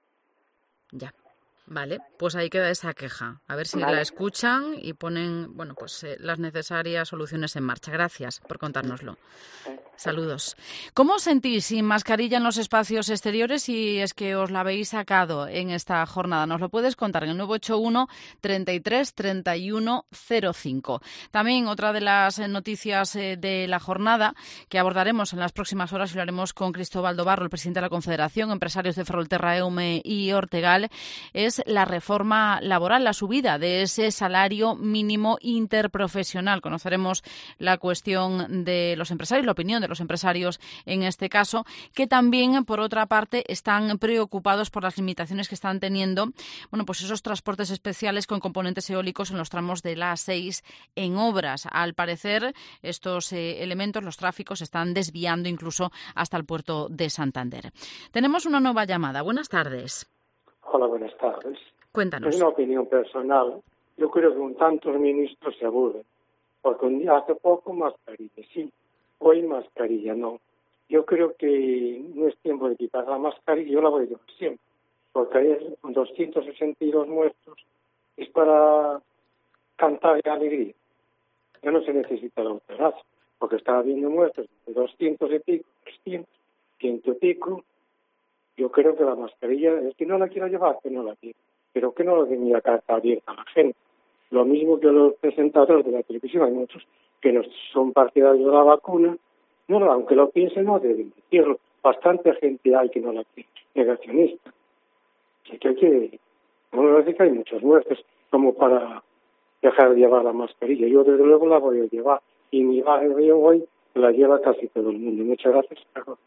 Ya, vale, pues ahí queda esa queja. A ver si vale. la escuchan y ponen, bueno, pues eh, las necesarias soluciones en marcha. Gracias por contárnoslo. Saludos. ¿Cómo os sentís sin mascarilla en los espacios exteriores si es que os la habéis sacado en esta jornada? Nos lo puedes contar en el nueve ocho uno, treinta y tres, treinta y uno cero cinco. También otra de las noticias eh, de la jornada que abordaremos en las próximas horas y lo haremos con Cristóbal Dobarro, el presidente de la Confederación Empresarios de Ferrolterra Eume y Ortegal, es la reforma laboral, la subida de ese salario mínimo interprofesional. Conoceremos la cuestión de los empresarios, la opinión de los empresarios en este caso, que también, por otra parte, están preocupados por las limitaciones que están teniendo, bueno, pues esos transportes especiales con componentes eólicos en los tramos de la A seis en obras. Al parecer, estos eh, elementos, los tráficos, se están desviando incluso hasta el puerto de Santander. Tenemos una nueva llamada. Buenas tardes. Hola, buenas tardes. Cuéntanos. Es una opinión personal. Yo creo que un tantos ministros se aburren, porque un día hace poco mascarilla, sí. Hoy mascarilla no. Yo creo que no es tiempo de quitar la mascarilla, yo la voy a llevar siempre, porque hay doscientos sesenta y dos muertos, es para cantar de alegría. Ya no se necesita la eutanasia, porque está habiendo muertos de doscientos y pico, trescientos, ciento y pico. Yo creo que la mascarilla, es que no la quiero llevar, que no la quiero. pero que no lo den la carta abierta a la gente. Lo mismo que los presentadores de la televisión, hay muchos que no son partidarios de la vacuna, no, aunque lo piensen, no deben decirlo. Bastante gente hay que no la cree, negacionista. Así que hay que, bueno, dice que hay muchos muertos como para dejar de llevar la mascarilla. Yo desde luego la voy a llevar y mi barrio hoy la lleva casi todo el mundo. Muchas gracias.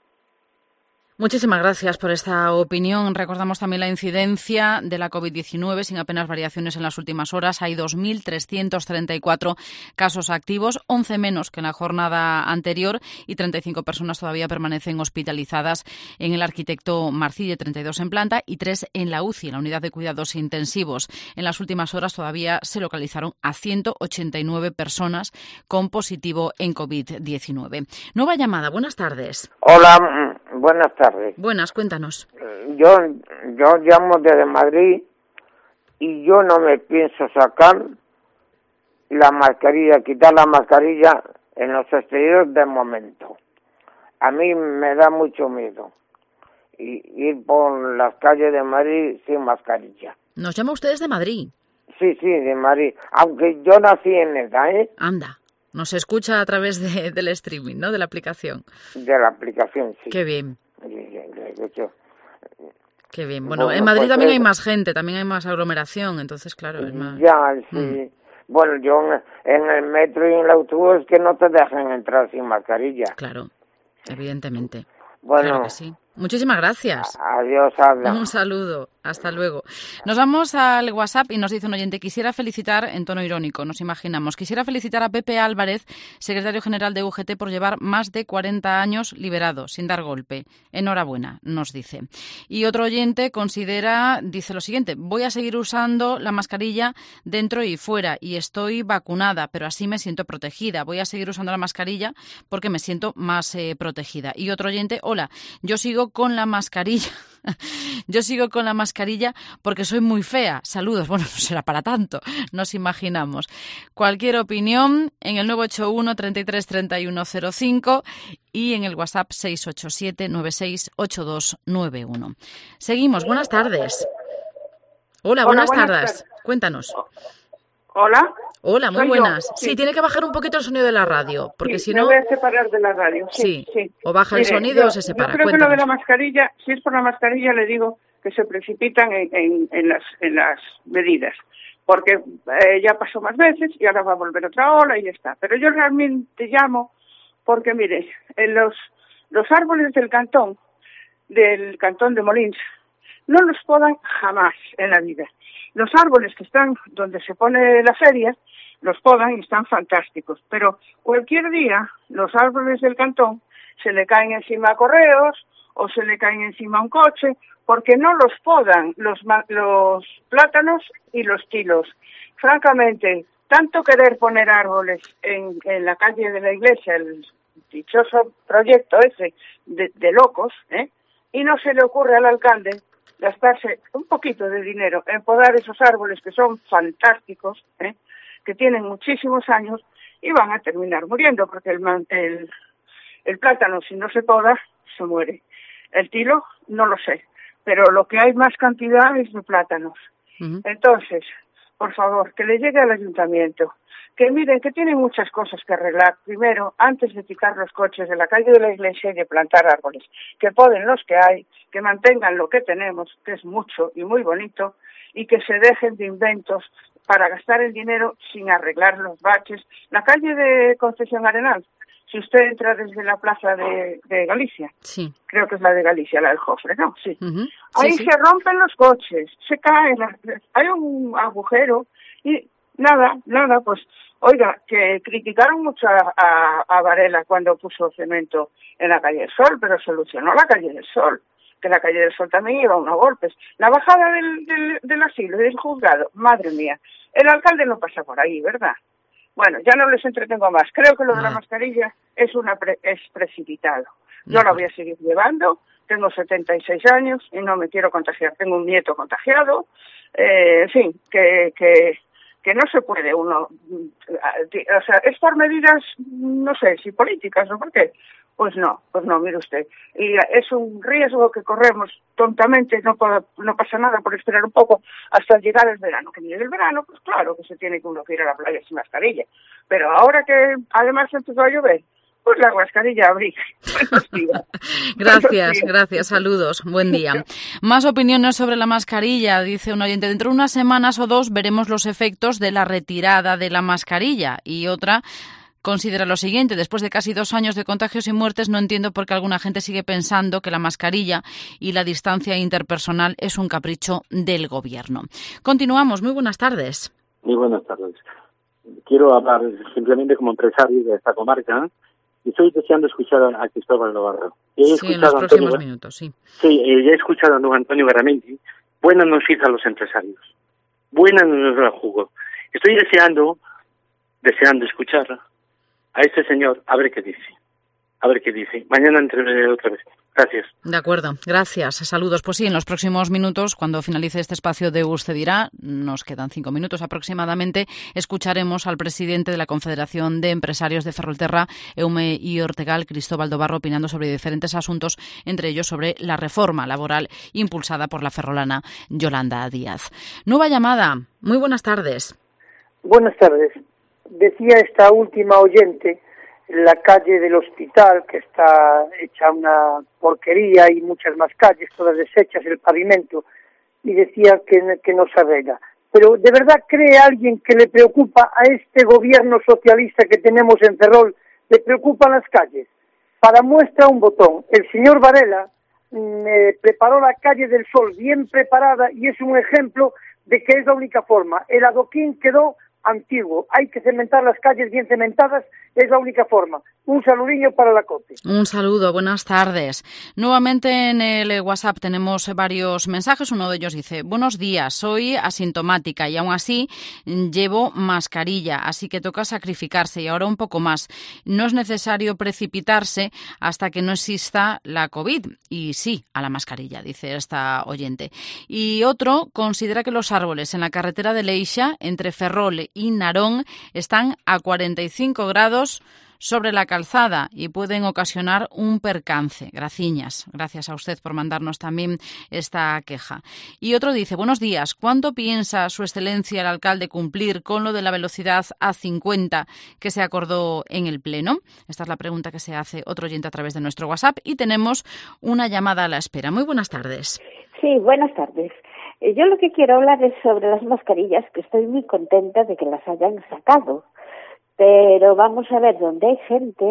Muchísimas gracias por esta opinión. Recordamos también la incidencia de la COVID diecinueve sin apenas variaciones en las últimas horas. Hay dos mil trescientos treinta y cuatro casos activos, once menos que en la jornada anterior y treinta y cinco personas todavía permanecen hospitalizadas en el Arquitecto Marcille, treinta y dos en planta y tres en la U C I, en la Unidad de Cuidados Intensivos. En las últimas horas todavía se localizaron a ciento ochenta y nueve personas con positivo en COVID diecinueve. Nueva llamada. Buenas tardes. Hola, buenas tardes. Buenas, cuéntanos. Yo, yo llamo desde Madrid y yo no me pienso sacar la mascarilla, quitar la mascarilla en los exteriores de momento. A mí me da mucho miedo ir por las calles de Madrid sin mascarilla. ¿Nos llama usted desde Madrid? Sí, sí, de Madrid. Aunque yo nací en esa, ¿eh? Anda. Nos escucha a través de, del streaming, ¿no? De la aplicación. De la aplicación, sí. Qué bien. Yo, Qué bien. Bueno, bueno en Madrid pues también es... hay más gente, también hay más aglomeración, entonces, claro, es más... Ya, sí. Mm. Bueno, yo en el metro y en el autobús que no te dejan entrar sin mascarilla. Claro, evidentemente. Bueno. Claro que sí. Muchísimas gracias. Adiós, Ada. Un saludo. Hasta luego. Nos vamos al WhatsApp y nos dice un oyente, quisiera felicitar, en tono irónico, nos imaginamos, quisiera felicitar a Pepe Álvarez, secretario general de U G T, por llevar más de cuarenta años liberado, sin dar golpe. Enhorabuena, nos dice. Y otro oyente considera, dice lo siguiente, voy a seguir usando la mascarilla dentro y fuera y estoy vacunada, pero así me siento protegida. Voy a seguir usando la mascarilla porque me siento más eh, protegida. Y otro oyente, hola, yo sigo con la mascarilla. Yo sigo con la mascarilla porque soy muy fea. Saludos. Bueno, no será para tanto, nos imaginamos. Cualquier opinión en el nueve ocho uno, treinta y tres, treinta y uno cero cinco y en el WhatsApp seis ocho siete, nueve seis ocho dos nueve uno. Seguimos. Buenas tardes. Hola, buenas, Hola, buenas tardes. tardes. Cuéntanos. Hola. Hola, muy Soy buenas. Yo, sí. sí, tiene que bajar un poquito el sonido de la radio, porque sí, si no... me voy a separar de la radio. Sí, sí. sí. O baja Mire, el sonido yo, o se separa. Yo creo Cuéntanos. que lo de la mascarilla, si es por la mascarilla, le digo que se precipitan en, en, en, las, en las medidas, porque eh, ya pasó más veces y ahora va a volver otra ola y ya está. Pero yo realmente llamo porque, mire, en los, los árboles del cantón, del cantón de Molins, no los podan jamás en la vida. Los árboles que están donde se pone la feria, los podan y están fantásticos, pero cualquier día los árboles del cantón se le caen encima a correos o se le caen encima a un coche porque no los podan los, los plátanos y los tilos. Francamente, tanto querer poner árboles en, en la calle de la iglesia, el dichoso proyecto ese de, de locos, ¿eh? Y no se le ocurre al alcalde gastarse un poquito de dinero en podar esos árboles que son fantásticos, ¿eh? Que tienen muchísimos años y van a terminar muriendo porque el, el, el plátano, si no se poda, se muere. El tilo, no lo sé, pero lo que hay más cantidad es de plátanos. Uh-huh. Entonces, por favor, que le llegue al ayuntamiento, que miren que tienen muchas cosas que arreglar. Primero, antes de quitar los coches de la calle de la iglesia y de plantar árboles, que poden los que hay, que mantengan lo que tenemos, que es mucho y muy bonito, y que se dejen de inventos para gastar el dinero sin arreglar los baches. La calle de Concesión Arenal, si usted entra desde la plaza de, de Galicia, sí. Creo que es la de Galicia, la del Jofre, ¿no? Sí. Uh-huh. Ahí sí, se sí. rompen los coches, se caen, hay un agujero y nada, nada, pues, oiga, que criticaron mucho a, a, a Varela cuando puso cemento en la calle del Sol, pero solucionó la calle del Sol, que la calle del Sol también iba a unos golpes. La bajada del, del, del asilo y del juzgado, madre mía, el alcalde no pasa por ahí, ¿verdad? Bueno, ya no les entretengo más. Creo que lo de la mascarilla es una pre- es precipitado. Yo la voy a seguir llevando. Tengo setenta y seis años y no me quiero contagiar. Tengo un nieto contagiado. Eh, en fin, que, que, que no se puede uno... O sea, es por medidas, no sé, si políticas o por qué. Pues no, pues no, mire usted. Y es un riesgo que corremos tontamente, no, puedo, no pasa nada por esperar un poco hasta llegar el verano. Que llegue el verano, pues claro que se tiene que uno ir a la playa sin mascarilla. Pero ahora que además empezó a llover, pues la mascarilla abriga. Gracias, gracias, saludos, buen día. Más opiniones sobre la mascarilla, dice un oyente. Dentro de unas semanas o dos veremos los efectos de la retirada de la mascarilla. Y otra considera lo siguiente: después de casi dos años de contagios y muertes, no entiendo por qué alguna gente sigue pensando que la mascarilla y la distancia interpersonal es un capricho del gobierno. Continuamos, muy buenas tardes. Muy buenas tardes. Quiero hablar simplemente como empresario de esta comarca y estoy deseando escuchar a Cristóbal Navarro. He sí, en los próximos Antonio, minutos, sí. Sí, eh, he escuchado a don Antonio Garamendi. Buena noticia a los empresarios. Buena noticia al jugo. Estoy deseando, deseando escuchar a este señor, a ver qué dice. A ver qué dice. Mañana entrevistaré otra vez. Gracias. De acuerdo, gracias. Saludos. Pues sí, en los próximos minutos, cuando finalice este espacio de Usted dirá, nos quedan cinco minutos aproximadamente, escucharemos al presidente de la Confederación de Empresarios de Ferrolterra, Eume y Ortegal, Cristóbal Dobarro, opinando sobre diferentes asuntos, entre ellos sobre la reforma laboral impulsada por la ferrolana Yolanda Díaz. Nueva llamada. Muy buenas tardes. Buenas tardes. Decía esta última oyente, la calle del hospital, que está hecha una porquería, y muchas más calles, todas deshechas, el pavimento, y decía que, que no se arregla. Pero ¿de verdad cree alguien que le preocupa a este gobierno socialista que tenemos en Ferrol, le preocupan las calles? Para muestra un botón, el señor Varela me preparó la calle del Sol bien preparada y es un ejemplo de que es la única forma. El adoquín quedó antiguo, hay que cementar las calles bien cementadas, es la única forma. Un saludillo para la COPE. Un saludo, buenas tardes. Nuevamente en el WhatsApp tenemos varios mensajes. Uno de ellos dice: buenos días, soy asintomática y aún así llevo mascarilla, así que toca sacrificarse y ahora un poco más. No es necesario precipitarse hasta que no exista la COVID. Y sí, a la mascarilla, dice esta oyente. Y otro considera que los árboles en la carretera de Leixa, entre Ferrol y Narón, están a cuarenta y cinco grados sobre la calzada y pueden ocasionar un percance. Graciñas. Gracias a usted por mandarnos también esta queja. Y otro dice: buenos días, ¿cuánto piensa su excelencia el alcalde cumplir con lo de la velocidad a cincuenta que se acordó en el Pleno? Esta es la pregunta que se hace otro oyente a través de nuestro WhatsApp y tenemos una llamada a la espera. Muy buenas tardes. Sí, buenas tardes. Yo lo que quiero hablar es sobre las mascarillas, que estoy muy contenta de que las hayan sacado. Pero vamos a ver, donde hay gente,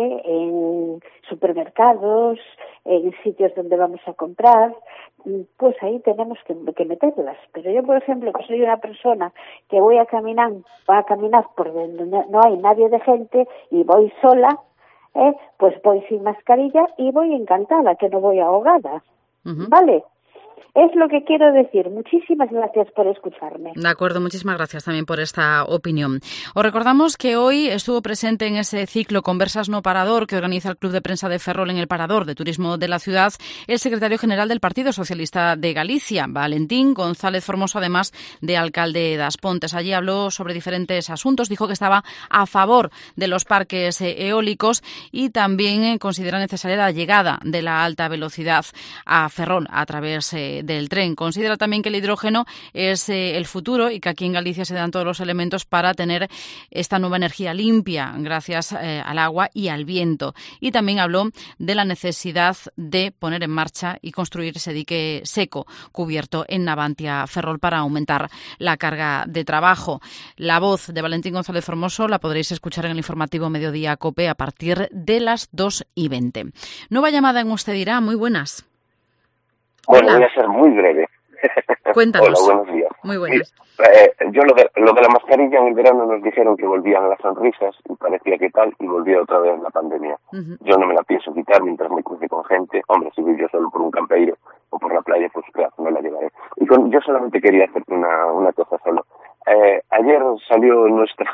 en supermercados, en sitios donde vamos a comprar, pues ahí tenemos que, que meterlas. Pero yo, por ejemplo, que soy una persona que voy a caminar, va a caminar por donde no hay nadie de gente y voy sola, ¿eh? Pues voy sin mascarilla y voy encantada, que no voy ahogada. Uh-huh. ¿Vale? Es lo que quiero decir. Muchísimas gracias por escucharme. De acuerdo, muchísimas gracias también por esta opinión. Os recordamos que hoy estuvo presente en ese ciclo Conversas No Parador que organiza el Club de Prensa de Ferrol en el Parador de Turismo de la ciudad el secretario general del Partido Socialista de Galicia, Valentín González Formoso, además de alcalde de As Pontes. Allí habló sobre diferentes asuntos, dijo que estaba a favor de los parques eólicos y también considera necesaria la llegada de la alta velocidad a Ferrol a través de del tren. Considera también que el hidrógeno es eh, el futuro y que aquí en Galicia se dan todos los elementos para tener esta nueva energía limpia gracias eh, al agua y al viento. Y también habló de la necesidad de poner en marcha y construir ese dique seco cubierto en Navantia Ferrol para aumentar la carga de trabajo. La voz de Valentín González Formoso la podréis escuchar en el informativo Mediodía COPE a partir de las dos y veinte. Nueva llamada en Usted dirá. Muy buenas. Bueno, voy a ser muy breve. Cuéntanos. Hola, buenos días. Muy buenas. Mira, eh, yo lo de, lo de la mascarilla en el verano nos dijeron que volvían las sonrisas y parecía que tal y volvía otra vez la pandemia. Uh-huh. Yo no me la pienso quitar mientras me cruce con gente. Hombre, si voy yo solo por un campeiro o por la playa, pues claro, no la llevaré. Y con, yo solamente quería hacerte una, una cosa solo. Eh, ayer salió nuestra,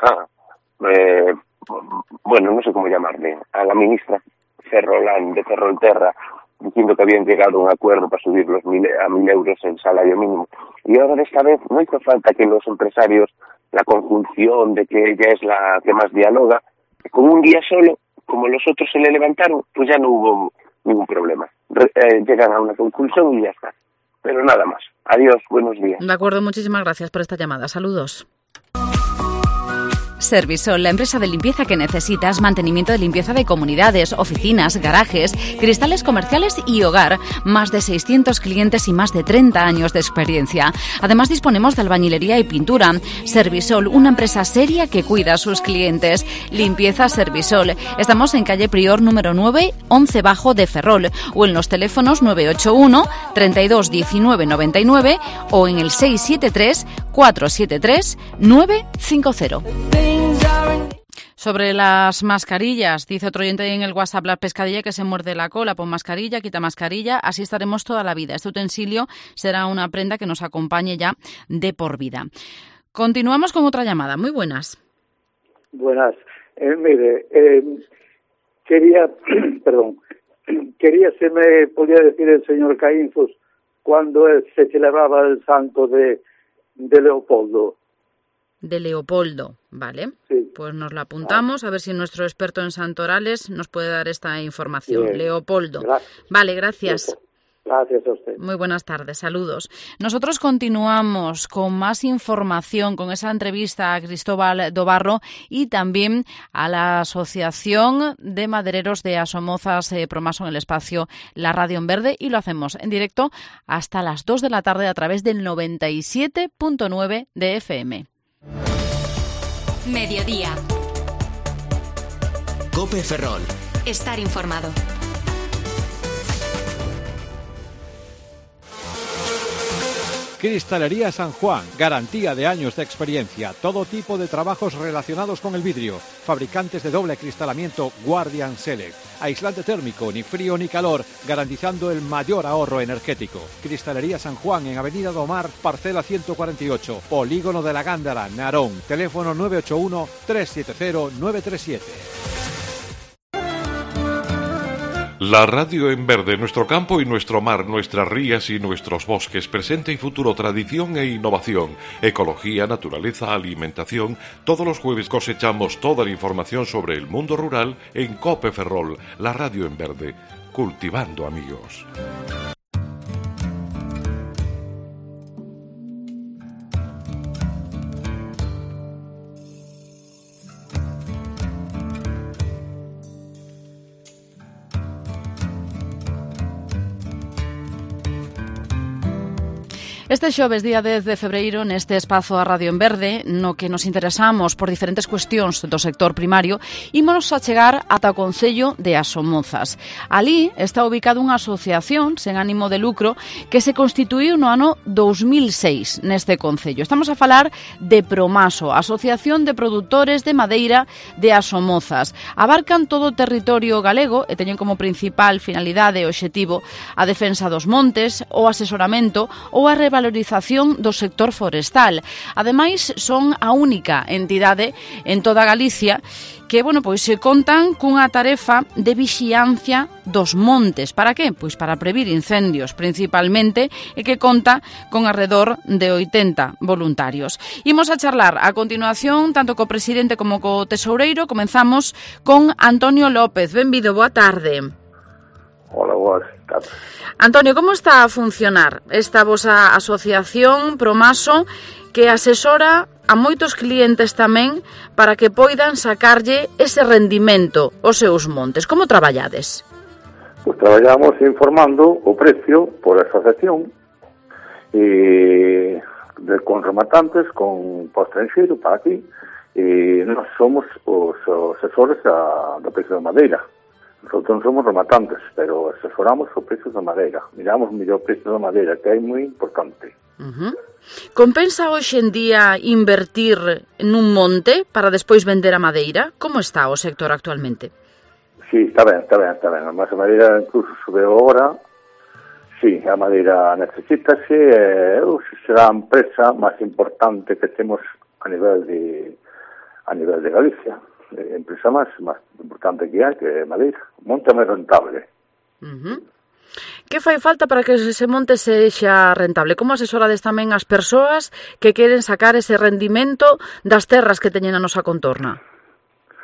eh, bueno, no sé cómo llamarle, a la ministra Ferrolán de Ferrolterra, diciendo que habían llegado a un acuerdo para subir los mil, a mil euros el salario mínimo. Y ahora de esta vez no hizo falta que los empresarios, la conjunción de que ella es la que más dialoga, con un día solo como los otros se le levantaron, pues ya no hubo ningún problema. Re, eh, llegan a una conclusión y ya está. Pero nada más. Adiós, buenos días. De acuerdo, muchísimas gracias por esta llamada. Saludos. Servisol, la empresa de limpieza que necesitas, mantenimiento de limpieza de comunidades, oficinas, garajes, cristales comerciales y hogar. Más de seiscientos clientes y más de treinta años de experiencia. Además disponemos de albañilería y pintura. Servisol, una empresa seria que cuida a sus clientes. Limpieza Servisol. Estamos en calle Prior número nueve, once bajo de Ferrol, o en los teléfonos nueve ocho uno, treinta y dos, diecinueve, noventa y nueve o en el seis siete tres, cuatro siete tres, nueve cinco cero. Sobre las mascarillas, dice otro oyente en el WhatsApp, la pescadilla que se muerde la cola, pon mascarilla, quita mascarilla, así estaremos toda la vida. Este utensilio será una prenda que nos acompañe ya de por vida. Continuamos con otra llamada. Muy buenas. Buenas. Eh, mire, eh, quería, perdón, quería si me podía decir el señor Caínfos cuándo se celebraba el santo de, de Leopoldo. De Leopoldo, ¿vale? Sí. Pues nos la apuntamos, a ver si nuestro experto en santorales nos puede dar esta información. Bien. Leopoldo. Gracias. Vale, gracias. Gracias a usted. Muy buenas tardes, saludos. Nosotros continuamos con más información, con esa entrevista a Cristóbal Dobarro y también a la Asociación de Madereros de Asomozas eh, Promaso en el espacio La Radio en Verde, y lo hacemos en directo hasta las dos de la tarde a través del noventa y siete punto nueve de F M. Mediodía. COPE Ferrol. Estar informado. Cristalería San Juan, garantía de años de experiencia, todo tipo de trabajos relacionados con el vidrio, fabricantes de doble acristalamiento Guardian Select, aislante térmico, ni frío ni calor, garantizando el mayor ahorro energético. Cristalería San Juan en Avenida Domar, parcela ciento cuarenta y ocho, Polígono de la Gándara, Narón, teléfono nueve ocho uno, tres siete cero, nueve tres siete. La radio en verde, nuestro campo y nuestro mar, nuestras rías y nuestros bosques, presente y futuro, tradición e innovación, ecología, naturaleza, alimentación. Todos los jueves cosechamos toda la información sobre el mundo rural en COPE Ferrol, la radio en verde, cultivando amigos. Este xoves, día dez de febreiro, neste espazo a Radio en Verde, no que nos interesamos por diferentes cuestións do sector primario, ímonos a chegar ata o Concello de Asomozas. Alí está ubicada unha asociación sen ánimo de lucro que se constituíu no ano dos mil seis neste Concello. Estamos a falar de Promaso, Asociación de Produtores de Madeira de Asomozas. Abarcan todo o territorio galego e teñen como principal finalidade e obxectivo a defensa dos montes, o asesoramento ou a revalorización do sector forestal. Ademais, son a única entidade en toda Galicia que, bueno, pois se contan cunha tarefa de vixiancia dos montes. Para que? Pois para previr incendios, principalmente, e que conta con alrededor de oitenta voluntarios. Imos a charlar a continuación tanto co presidente como co tesoureiro. Comenzamos con Antonio López. Benvido, boa tarde. Hola, boas tardes. Antonio, como está a funcionar esta vosa asociación Promaso que asesora a moitos clientes tamén para que poidan sacarlle ese rendimento aos seus montes? Como traballades? Pues traballamos informando o precio por asociación e de, con rematantes, con para estranxeiro, para aquí, e nós somos os, os asesores a, do precio da madeira. Nosotros non somos rematantes, pero asesoramos o precio da madeira. Miramos o mellor precio da madeira, que é moi importante. Uh-huh. Compensa hoxe en día invertir nun monte para despois vender a madeira? Como está o sector actualmente? Sí, está ben, está ben, está ben. A masa madeira incluso sube agora. Sí, a madeira necesítase. Eh, será a empresa máis importante que temos a nivel de a nivel de Galicia. A empresa máis, máis importante que hai, que é madeira. Monte máis rentable. Uh-huh. Que fai falta para que ese monte sexa rentable? Como asesorades tamén as persoas que queren sacar ese rendimento das terras que teñen a nosa contorna?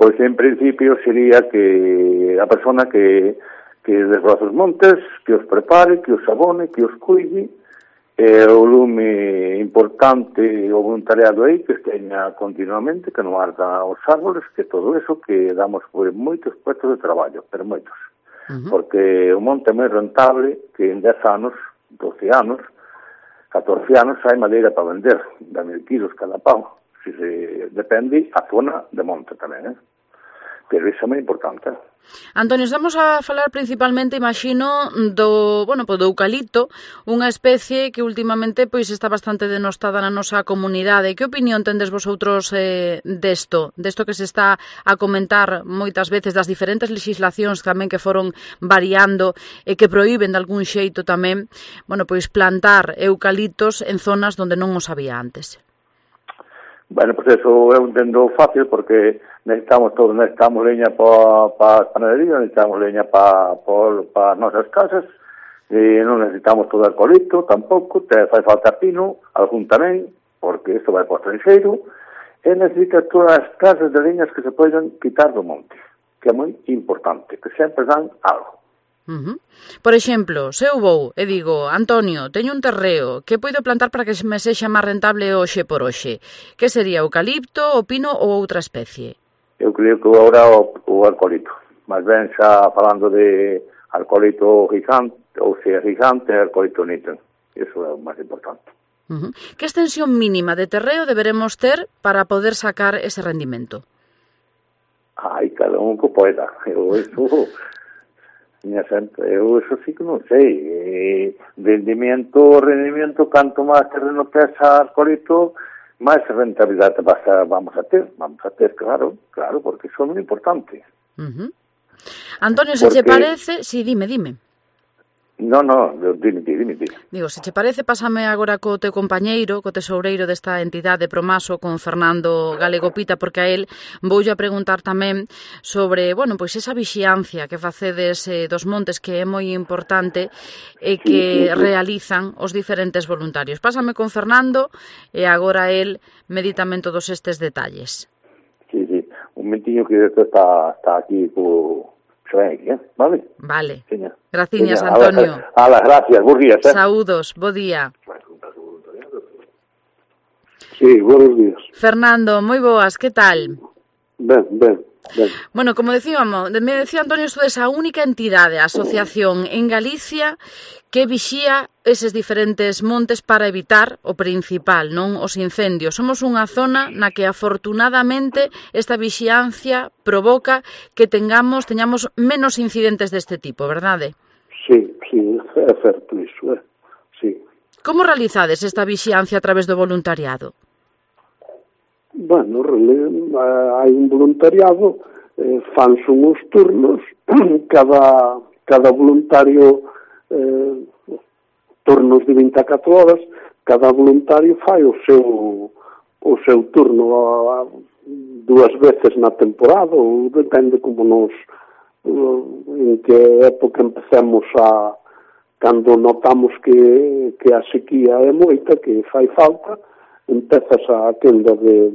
pois en principio sería que a persona que, que desbroza os montes, que os prepare, que os abone, que os cuide, e o lume importante, o voluntariado aí, que esteña continuamente, que non arda os árboles, que todo eso, que damos por moitos puestos de traballo, pero moitos. Uh-huh. Porque o monte é moi rentable, que en dez anos, doce anos, catorce anos, hai madeira para vender, de mil kilos cada pau. Si se depende a zona de monte tamén, eh? Pero iso é moi importante. Antonio, estamos a falar principalmente, imagino, do, bueno, do eucalipto, unha especie que últimamente pois está bastante denostada na nosa comunidade. Que opinión tendes vosotros eh, desto, desto que se está a comentar moitas veces das diferentes legislacións tamén que foron variando e que proíben de algún xeito tamén, bueno, pois plantar eucaliptos en zonas onde non os había antes? Bueno, pues eso eu entendo fácil porque necesitamos todo, necesitamos leña para pa as panaderías, necesitamos leña para pa, pa nosas casas, e non necesitamos todo eucalipto tampouco, te fai falta pino, algún tamén, porque isto vai para o estranxeiro, e necesita todas as casas de leñas que se poden quitar do monte, que é moi importante, que sempre dan algo. Uh-huh. Por exemplo, se eu vou e digo, Antonio, teño un terreo, que poido plantar para que me sexa máis rentable hoxe por hoxe? Que sería, eucalipto, o pino ou outra especie? Eu creo que agora o, o eucalipto, máis ben xa falando de eucalipto gigante, ou sea, gigante, eucalipto nitro, iso é o máis importante. Uh-huh. Que extensión mínima de terreo deberemos ter para poder sacar ese rendimento? Ai, cada un que poida, eu eso... Eu eso sí que non sei. E rendimiento, rendimiento, canto máis terreno pesa eucalipto, máis rentabilidade vamos a ter. Vamos a ter, claro, claro, porque son moi importantes. Uh-huh. Antonio, se porque... che parece... Sí, dime, dime. No, no, dime, dime, dime. Digo, se che parece, pásame agora co teu compañeiro, co tesoureiro desta entidade Promaso, con Fernando Galego Pita, porque a él voulle a preguntar tamén sobre, bueno, pois esa vixiancia que facedes eh, dos montes, que é moi importante e que sí, sí, sí. realizan os diferentes voluntarios. Pásame con Fernando e agora él medí tamén todos estes detalles. Sí, sí, un momentinho que está, está aquí co... ¿Vale? Vale. Señor. Graciñas, Señor. Antonio. A las gracias, bons días. Eh? Saúdos, bo día. Sí, buenos días. Fernando, moi boas, que tal? Ben, ben, ben. Bueno, como decíamos, me decía Antonio, isto é a única entidade, a asociación en Galicia que vixía eses diferentes montes para evitar o principal, non os incendios. Somos unha zona na que afortunadamente esta vixiancia provoca que tengamos teñamos menos incidentes deste tipo, verdade? Sí, sí, é certo iso, eh? Sí. Como realizades esta vixiancia a través do voluntariado? Bueno, hai un voluntariado, eh, fanse uns turnos, cada, cada voluntario eh, turnos de vinte a catro horas, cada voluntario fai o seu o seu turno a, a, dúas veces na temporada, ou depende como nos en que época empecemos a cando notamos que, que a sequía é moita, que fai falta, empezas a quenda de,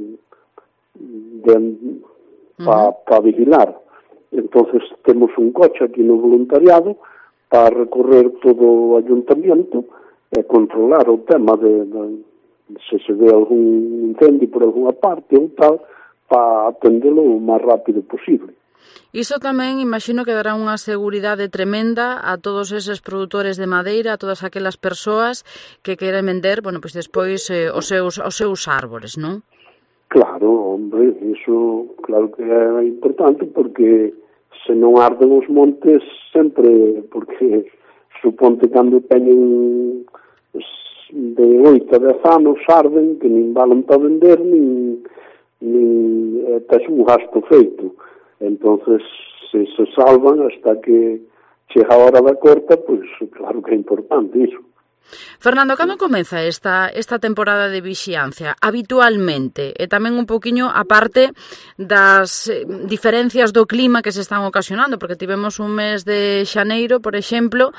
de para pa vigilar. Entonces temos un coche aquí no voluntariado para recorrer todo o ayuntamiento e controlar o tema de, de, de se se ve algún incendio por alguna parte ou tal, para atendelo o máis rápido posible. Iso tamén, imagino que dará unha seguridade tremenda a todos eses produtores de madeira, a todas aquelas persoas que queren vender, bueno, pois despois eh, os seus os seus árbores, non? Claro, hombre, iso claro que é importante porque se non arden os montes sempre, porque suponte cando teñen de oito a dez anos arden, que nin valen para vender, nin, nin eh, tes un gasto feito. Entonces, se se salvan hasta que chega a hora da corta, pois pues, claro que é importante iso. Fernando, cando comeza esta esta temporada de vixiancia? Habitualmente, e tamén un poquiño a parte das eh, diferencias do clima que se están ocasionando, porque tivemos un mes de xaneiro, por exemplo,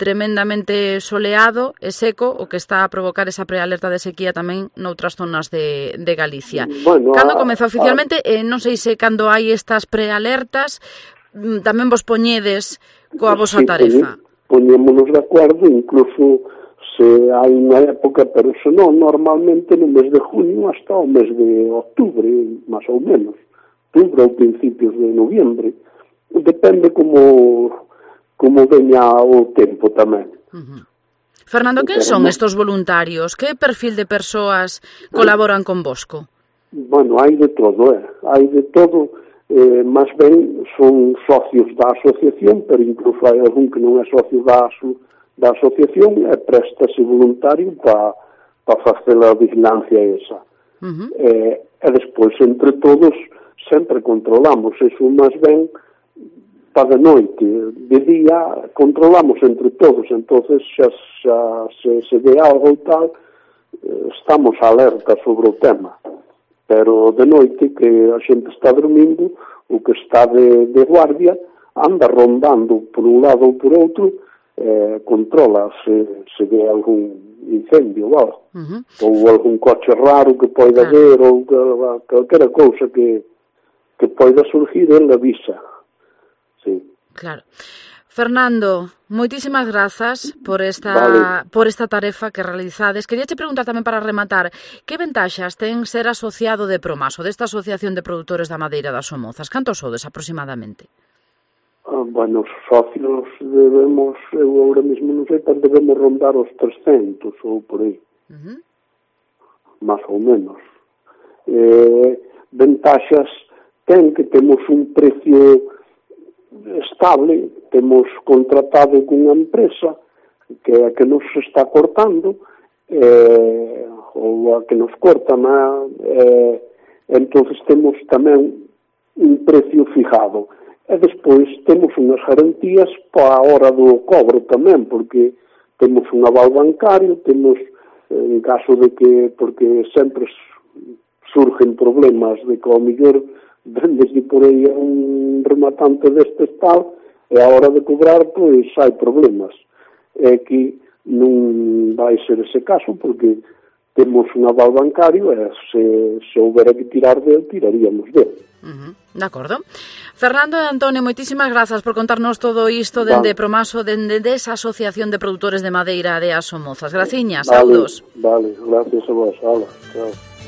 tremendamente soleado e seco, o que está a provocar esa prealerta de sequía tamén noutras zonas de, de Galicia. Bueno, cando a, comeza oficialmente, a... eh, non sei se cando hai estas prealertas, tamén vos poñedes coa vosa sí, tarefa. Poñémonos de acordo, incluso se hai unha época, pero se non, normalmente no mes de junio hasta o mes de octubre, máis ou menos, octubre ou principios de noviembre, depende como... como veña o tempo tamén. Uh-huh. Fernando, quen son estos voluntarios? Que perfil de persoas colaboran con vosco? Bueno, hai de todo, eh? hai de todo, eh, máis ben son socios da asociación, pero incluso hai algún que non é socio da, da asociación e préstase voluntario para pa facer a vigilancia esa. Uh-huh. eh, e despois, entre todos, sempre controlamos, eso máis ben para de noite, de día controlamos entre todos, entonces xa, xa se, se ve algo tal, estamos alerta sobre o tema, pero de noite que a xente está dormindo, o que está de, de guardia anda rondando por un lado ou por outro, eh, controla se, se ve algún incendio ou algo, uh-huh. ou algún coche raro que poida claro. ver, ou calquera cousa que, que poida surgir, ele avisa. Sí. Claro. Fernando, moitísimas grazas por esta vale. por esta tarefa que realizades. Quería te preguntar tamén para rematar, que ventaxas ten ser asociado de Promaso, desta Asociación de Produtores da Madeira das Somozas? Cantos sodes aproximadamente? Ah, bueno, os socios debemos, eu agora mesmo non sei, pero debemos rondar os trescentos ou por aí. Uh-huh. Más ou menos. Eh, ventaxas ten que temos un precio estable, temos contratado cunha empresa que é a que nos está cortando eh, ou a que nos corta na, eh, entonces temos tamén un precio fijado e despois temos unhas garantías para a hora do cobro tamén, porque temos un aval bancario, temos en caso de que, porque sempre surgen problemas de que ao mellor desde por aí un rematante deste tal e a hora de cobrar, pois hai problemas. É que non vai ser ese caso, porque temos un aval bancario e se, se houbera que tirar del, tiraríamos del. Uh-huh. De acordo. Fernando e Antonio, moitísimas grazas por contarnos todo isto dende vale. Promaso, dende esa Asociación de Produtores de Madeira de As Somozas. Graciñas, vale, saúdos. Vale, gracias a vos. Hola, chao.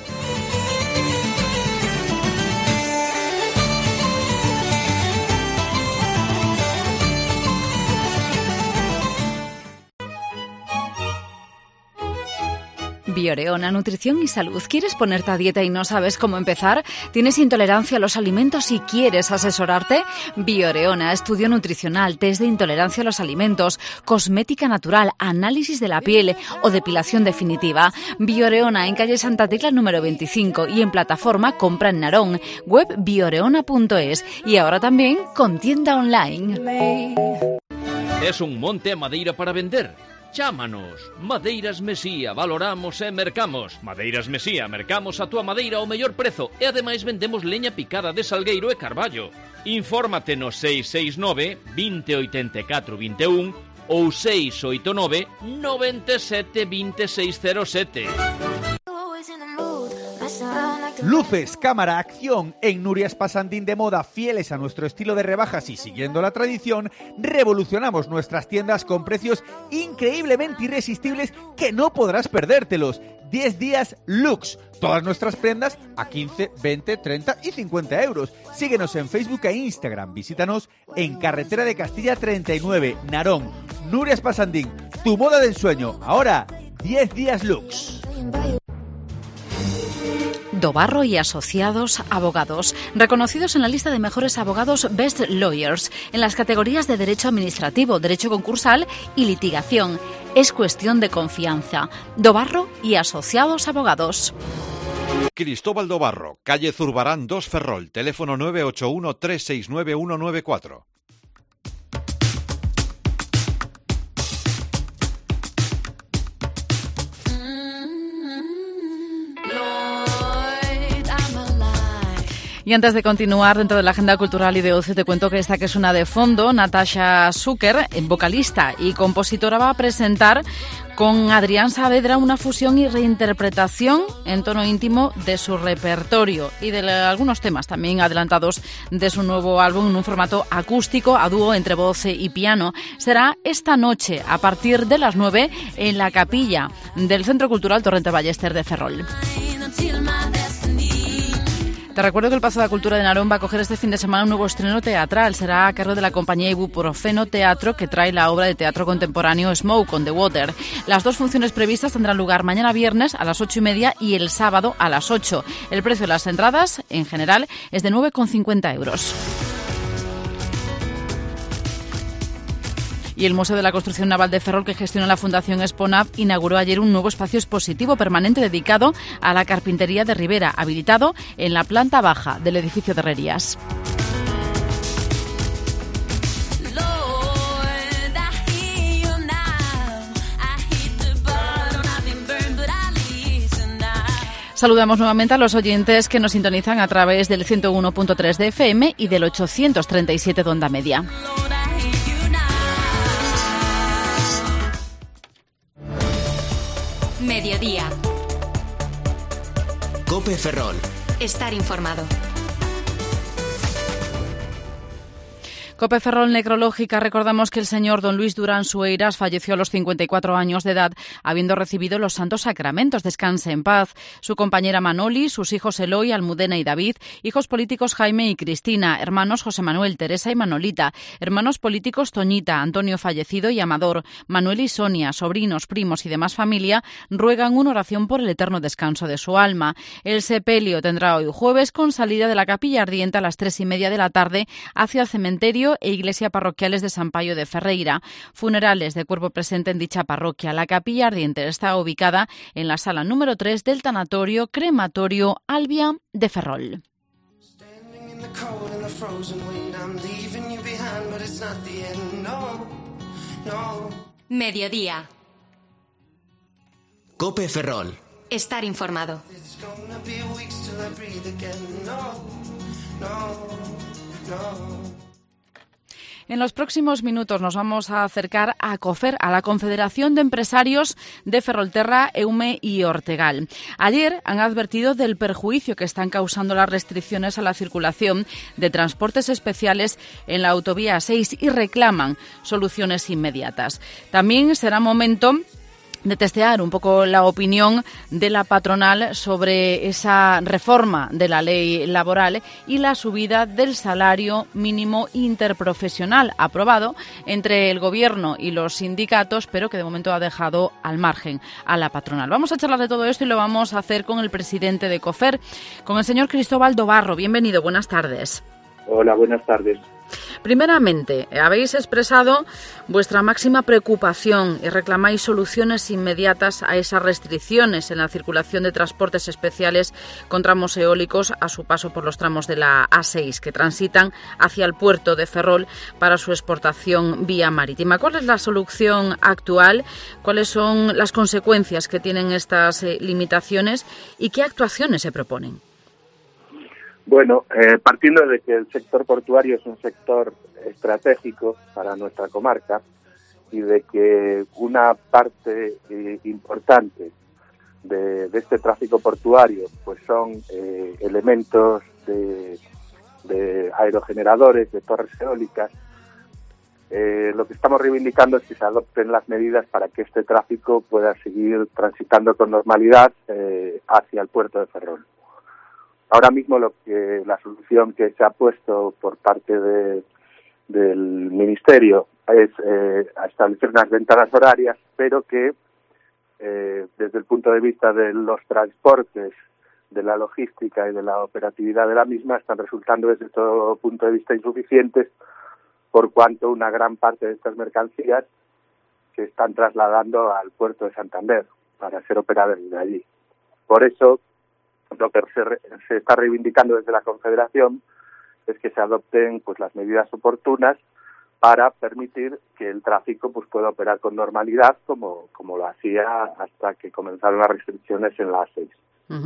Bioreona, nutrición y salud. ¿Quieres ponerte a dieta y no sabes cómo empezar? ¿Tienes intolerancia a los alimentos y quieres asesorarte? Bioreona, estudio nutricional, test de intolerancia a los alimentos, cosmética natural, análisis de la piel o depilación definitiva. Bioreona, en calle Santa Tecla número veinticinco y en plataforma compra en Narón, web bioreona punto es y ahora también con tienda online. Es un monte a madeira para vender. Chámanos. Madeiras Mesía, valoramos e mercamos. Madeiras Mesía, mercamos a túa madeira ao mellor prezo e ademais vendemos leña picada de salgueiro e carballo. Infórmate no seis seis nove, vinte, oitenta e catro, vinte e un ou seis oito nove, noventa e sete, vinte e seis cero sete. Luces, cámara, acción. En Nurias Pasandín de Moda, fieles a nuestro estilo de rebajas y siguiendo la tradición, revolucionamos nuestras tiendas con precios increíblemente irresistibles que no podrás perdértelos. diez días Lux. Todas nuestras prendas a quince, veinte, treinta y cincuenta euros. Síguenos en Facebook e Instagram. Visítanos en Carretera de Castilla treinta y nueve, Narón. Nurias Pasandín, tu moda de ensueño. Ahora, diez días Lux. Dobarro y Asociados Abogados, reconocidos en la lista de mejores abogados Best Lawyers, en las categorías de Derecho Administrativo, Derecho Concursal y Litigación. Es cuestión de confianza. Dobarro y Asociados Abogados. Cristóbal Dobarro, calle Zurbarán dos Ferrol, teléfono nueve ocho uno, tres seis nueve, uno nueve cuatro. Y antes de continuar dentro de la agenda cultural y de ocio, te cuento que esta que es una de fondo, Natasha Zucker, vocalista y compositora, va a presentar con Adrián Saavedra una fusión y reinterpretación en tono íntimo de su repertorio y de algunos temas también adelantados de su nuevo álbum en un formato acústico a dúo entre voz y piano. Será esta noche a partir de las nueve en la capilla del Centro Cultural Torrente Ballester de Ferrol. Te recuerdo que el Pazo de la Cultura de Narón va a acoger este fin de semana un nuevo estreno teatral. Será a cargo de la compañía Ibuprofeno Teatro, que trae la obra de teatro contemporáneo Smoke on the Water. Las dos funciones previstas tendrán lugar mañana viernes a las ocho y media y el sábado a las ocho. El precio de las entradas, en general, es de nueve con cincuenta euros. Y el Museo de la Construcción Naval de Ferrol, que gestiona la Fundación Exponav, inauguró ayer un nuevo espacio expositivo permanente dedicado a la carpintería de Ribera, habilitado en la planta baja del edificio de Herrerías. Saludamos nuevamente a los oyentes que nos sintonizan a través del ciento uno punto tres de F M y del ochocientos treinta y siete de onda media. Mediodía. COPE Ferrol. Estar informado. COPE Ferrol Necrológica. Recordamos que el señor don Luis Durán Sueiras falleció a los cincuenta y cuatro años de edad, habiendo recibido los santos sacramentos. Descanse en paz. Su compañera Manoli, sus hijos Eloy, Almudena y David, hijos políticos Jaime y Cristina, hermanos José Manuel, Teresa y Manolita, hermanos políticos Toñita, Antonio fallecido y Amador, Manuel y Sonia, sobrinos, primos y demás familia, ruegan una oración por el eterno descanso de su alma. El sepelio tendrá hoy jueves con salida de la Capilla Ardiente a las tres y media de la tarde hacia el cementerio e iglesia parroquiales de San Paio de Ferreira. Funerales de cuerpo presente en dicha parroquia. La Capilla Ardiente está ubicada en la sala número tres del tanatorio crematorio Albia de Ferrol. Mediodía. COPE Ferrol. Estar informado. En los próximos minutos nos vamos a acercar a COFER, a la Confederación de Empresarios de Ferrolterra, Eume y Ortegal. Ayer han advertido del perjuicio que están causando las restricciones a la circulación de transportes especiales en la autovía seis y reclaman soluciones inmediatas. También será momento de testear un poco la opinión de la patronal sobre esa reforma de la ley laboral y la subida del salario mínimo interprofesional aprobado entre el Gobierno y los sindicatos, pero que de momento ha dejado al margen a la patronal. Vamos a charlar de todo esto y lo vamos a hacer con el presidente de COFER, con el señor Cristóbal Dobarro. Bienvenido, buenas tardes. Hola, buenas tardes. Primeramente, habéis expresado vuestra máxima preocupación y reclamáis soluciones inmediatas a esas restricciones en la circulación de transportes especiales con tramos eólicos a su paso por los tramos de la A seis que transitan hacia el puerto de Ferrol para su exportación vía marítima. ¿Cuál es la solución actual? ¿Cuáles son las consecuencias que tienen estas eh, limitaciones y qué actuaciones se proponen? Bueno, eh, partiendo de que el sector portuario es un sector estratégico para nuestra comarca y de que una parte eh, importante de, de este tráfico portuario pues son eh, elementos de, de aerogeneradores, de torres eólicas, eh, lo que estamos reivindicando es que se adopten las medidas para que este tráfico pueda seguir transitando con normalidad eh, hacia el puerto de Ferrol. Ahora mismo lo que la solución que se ha puesto por parte de, del Ministerio es eh, establecer unas ventanas horarias, pero que eh, desde el punto de vista de los transportes, de la logística y de la operatividad de la misma están resultando desde todo punto de vista insuficientes, por cuanto una gran parte de estas mercancías se están trasladando al puerto de Santander para ser operadas desde allí. Por eso, lo que se, re, se está reivindicando desde la Confederación es que se adopten pues las medidas oportunas para permitir que el tráfico pues pueda operar con normalidad como, como lo hacía hasta que comenzaron las restricciones en la A seis. Uh-huh.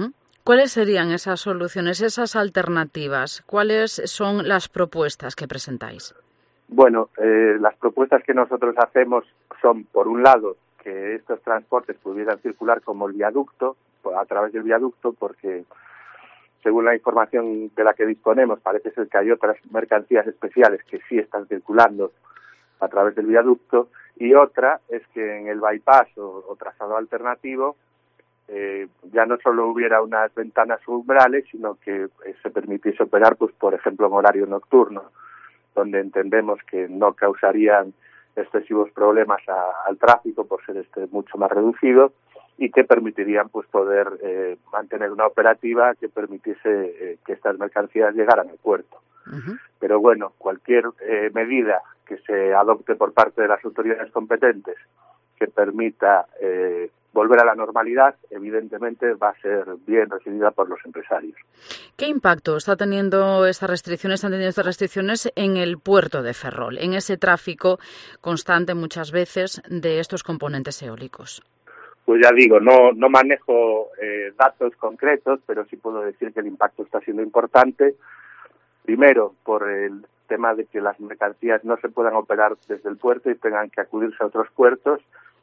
¿Cuáles serían esas soluciones, esas alternativas? ¿Cuáles son las propuestas que presentáis? Bueno, eh, las propuestas que nosotros hacemos son, por un lado, que estos transportes pudieran circular como el viaducto, a través del viaducto, porque según la información de la que disponemos, parece ser que hay otras mercancías especiales que sí están circulando a través del viaducto, y otra es que en el bypass o, o trazado alternativo eh, ya no solo hubiera unas ventanas umbrales, sino que eh, se permitiese operar, pues por ejemplo, en horario nocturno, donde entendemos que no causarían excesivos problemas a, al tráfico por ser este mucho más reducido, y que permitirían pues poder eh, mantener una operativa que permitiese eh, que estas mercancías llegaran al puerto. Uh-huh. Pero bueno, cualquier eh, medida que se adopte por parte de las autoridades competentes que permita eh, volver a la normalidad, evidentemente va a ser bien recibida por los empresarios. ¿Qué impacto está teniendo estas restricciones, están teniendo estas restricciones en el puerto de Ferrol, en ese tráfico constante muchas veces de estos componentes eólicos? Pues ya digo, no, no manejo eh, datos concretos, pero sí puedo decir que el impacto está siendo importante. Primero, por el tema de que las mercancías no se puedan operar desde el puerto y tengan que acudirse a otros puertos,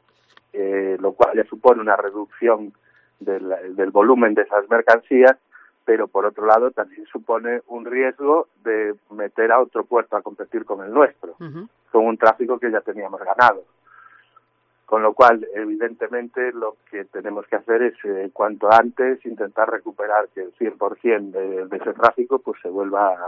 eh, lo cual ya supone una reducción del, del volumen de esas mercancías, pero por otro lado también supone un riesgo de meter a otro puerto a competir con el nuestro, uh-huh. con un tráfico que ya teníamos ganado. Con lo cual, evidentemente, lo que tenemos que hacer es, eh, cuanto antes, intentar recuperar que el cien por ciento de, de ese tráfico pues se vuelva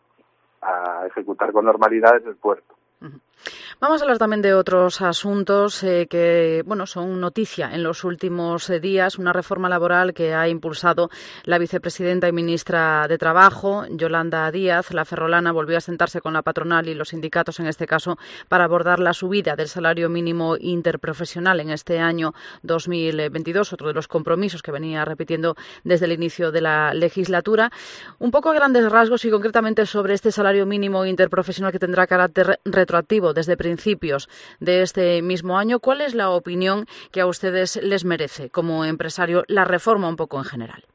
a, a ejecutar con normalidad en el puerto. Uh-huh. Vamos a hablar también de otros asuntos eh, que, bueno, son noticia en los últimos eh, días. Una reforma laboral que ha impulsado la vicepresidenta y ministra de Trabajo, Yolanda Díaz. La ferrolana volvió a sentarse con la patronal y los sindicatos, en este caso, para abordar la subida del salario mínimo interprofesional en este año dos mil veintidós, otro de los compromisos que venía repitiendo desde el inicio de la legislatura. Un poco a grandes rasgos y concretamente sobre este salario mínimo interprofesional que tendrá carácter retroactivo desde principios de este mismo año. ¿Cuál es la opinión que a ustedes les merece como empresario la reforma un poco en general?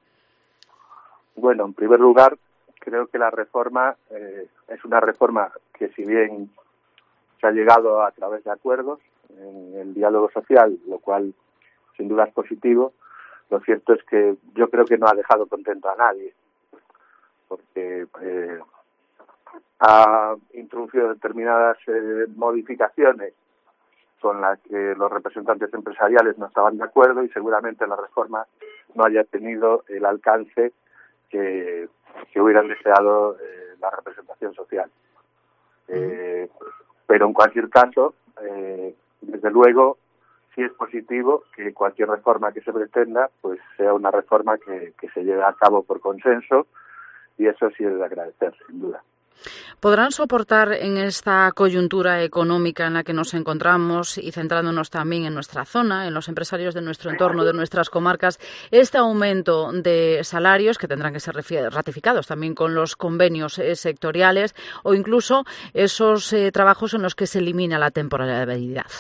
Bueno, en primer lugar, creo que la reforma eh, es una reforma que, si bien se ha llegado a través de acuerdos en el diálogo social, lo cual sin duda es positivo, lo cierto es que yo creo que no ha dejado contento a nadie, porque eh, ha introducido determinadas eh, modificaciones con las que los representantes empresariales no estaban de acuerdo, y seguramente la reforma no haya tenido el alcance que, que hubieran deseado eh, la representación social. Eh, pero en cualquier caso, eh, desde luego, sí es positivo que cualquier reforma que se pretenda pues sea una reforma que, que se lleve a cabo por consenso, y eso sí es de agradecer, sin duda. ¿Podrán soportar en esta coyuntura económica en la que nos encontramos, y centrándonos también en nuestra zona, en los empresarios de nuestro entorno, de nuestras comarcas, este aumento de salarios que tendrán que ser ratificados también con los convenios eh, sectoriales, o incluso esos eh, trabajos en los que se elimina la temporalidad?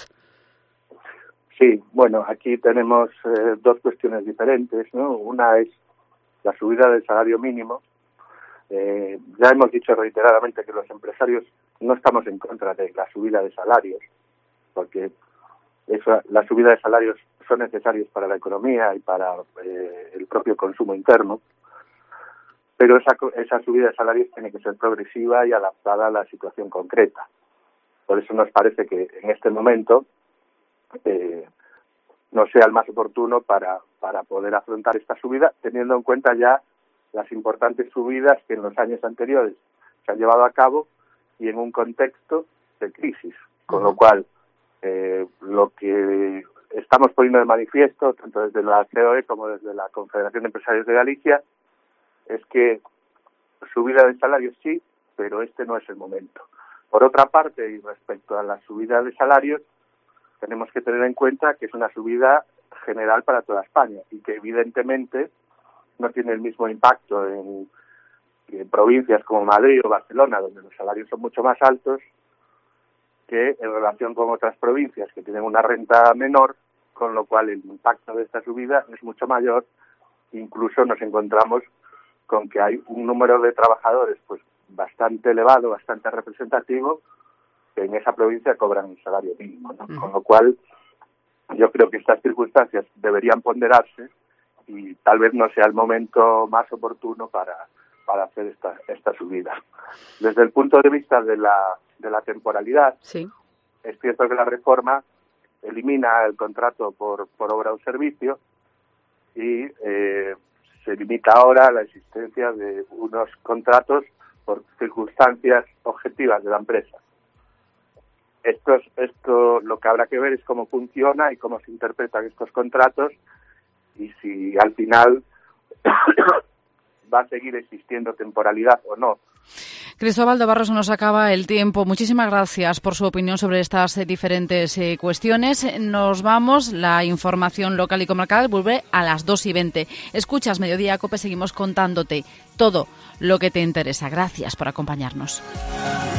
Sí, bueno, aquí tenemos eh, dos cuestiones diferentes, ¿no? Una es la subida del salario mínimo. Eh, ya hemos dicho reiteradamente que los empresarios no estamos en contra de la subida de salarios, porque eso, la subida de salarios son necesarios para la economía y para eh, el propio consumo interno, pero esa, esa subida de salarios tiene que ser progresiva y adaptada a la situación concreta. Por eso nos parece que en este momento eh, no sea el más oportuno para, para poder afrontar esta subida, teniendo en cuenta ya las importantes subidas que en los años anteriores se han llevado a cabo y en un contexto de crisis, con lo cual eh, lo que estamos poniendo de manifiesto, tanto desde la C O E como desde la Confederación de Empresarios de Galicia, es que subida de salarios sí, pero este no es el momento. Por otra parte, y respecto a la subida de salarios, tenemos que tener en cuenta que es una subida general para toda España y que evidentemente no tiene el mismo impacto en, en provincias como Madrid o Barcelona, donde los salarios son mucho más altos, que en relación con otras provincias que tienen una renta menor, con lo cual el impacto de esta subida es mucho mayor incluso nos encontramos con que hay un número de trabajadores pues bastante elevado, bastante representativo, que en esa provincia cobran un salario mínimo, ¿no? Uh-huh. Con lo cual, yo creo que estas circunstancias deberían ponderarse y tal vez no sea el momento más oportuno para, para hacer esta, esta subida. Desde el punto de vista de la, de la temporalidad, sí. Es cierto que la reforma elimina el contrato por, por obra o servicio y eh, se limita ahora a la existencia de unos contratos por circunstancias objetivas de la empresa. Esto, es, esto lo que habrá que ver es cómo funciona y cómo se interpretan estos contratos y si al final va a seguir existiendo temporalidad o no. Cristóbal de Barros, nos acaba el tiempo. Muchísimas gracias por su opinión sobre estas eh, diferentes eh, cuestiones. Nos vamos. La información local y comarcal vuelve a las dos y veinte. Escuchas Mediodía COPE, seguimos contándote todo lo que te interesa. Gracias por acompañarnos.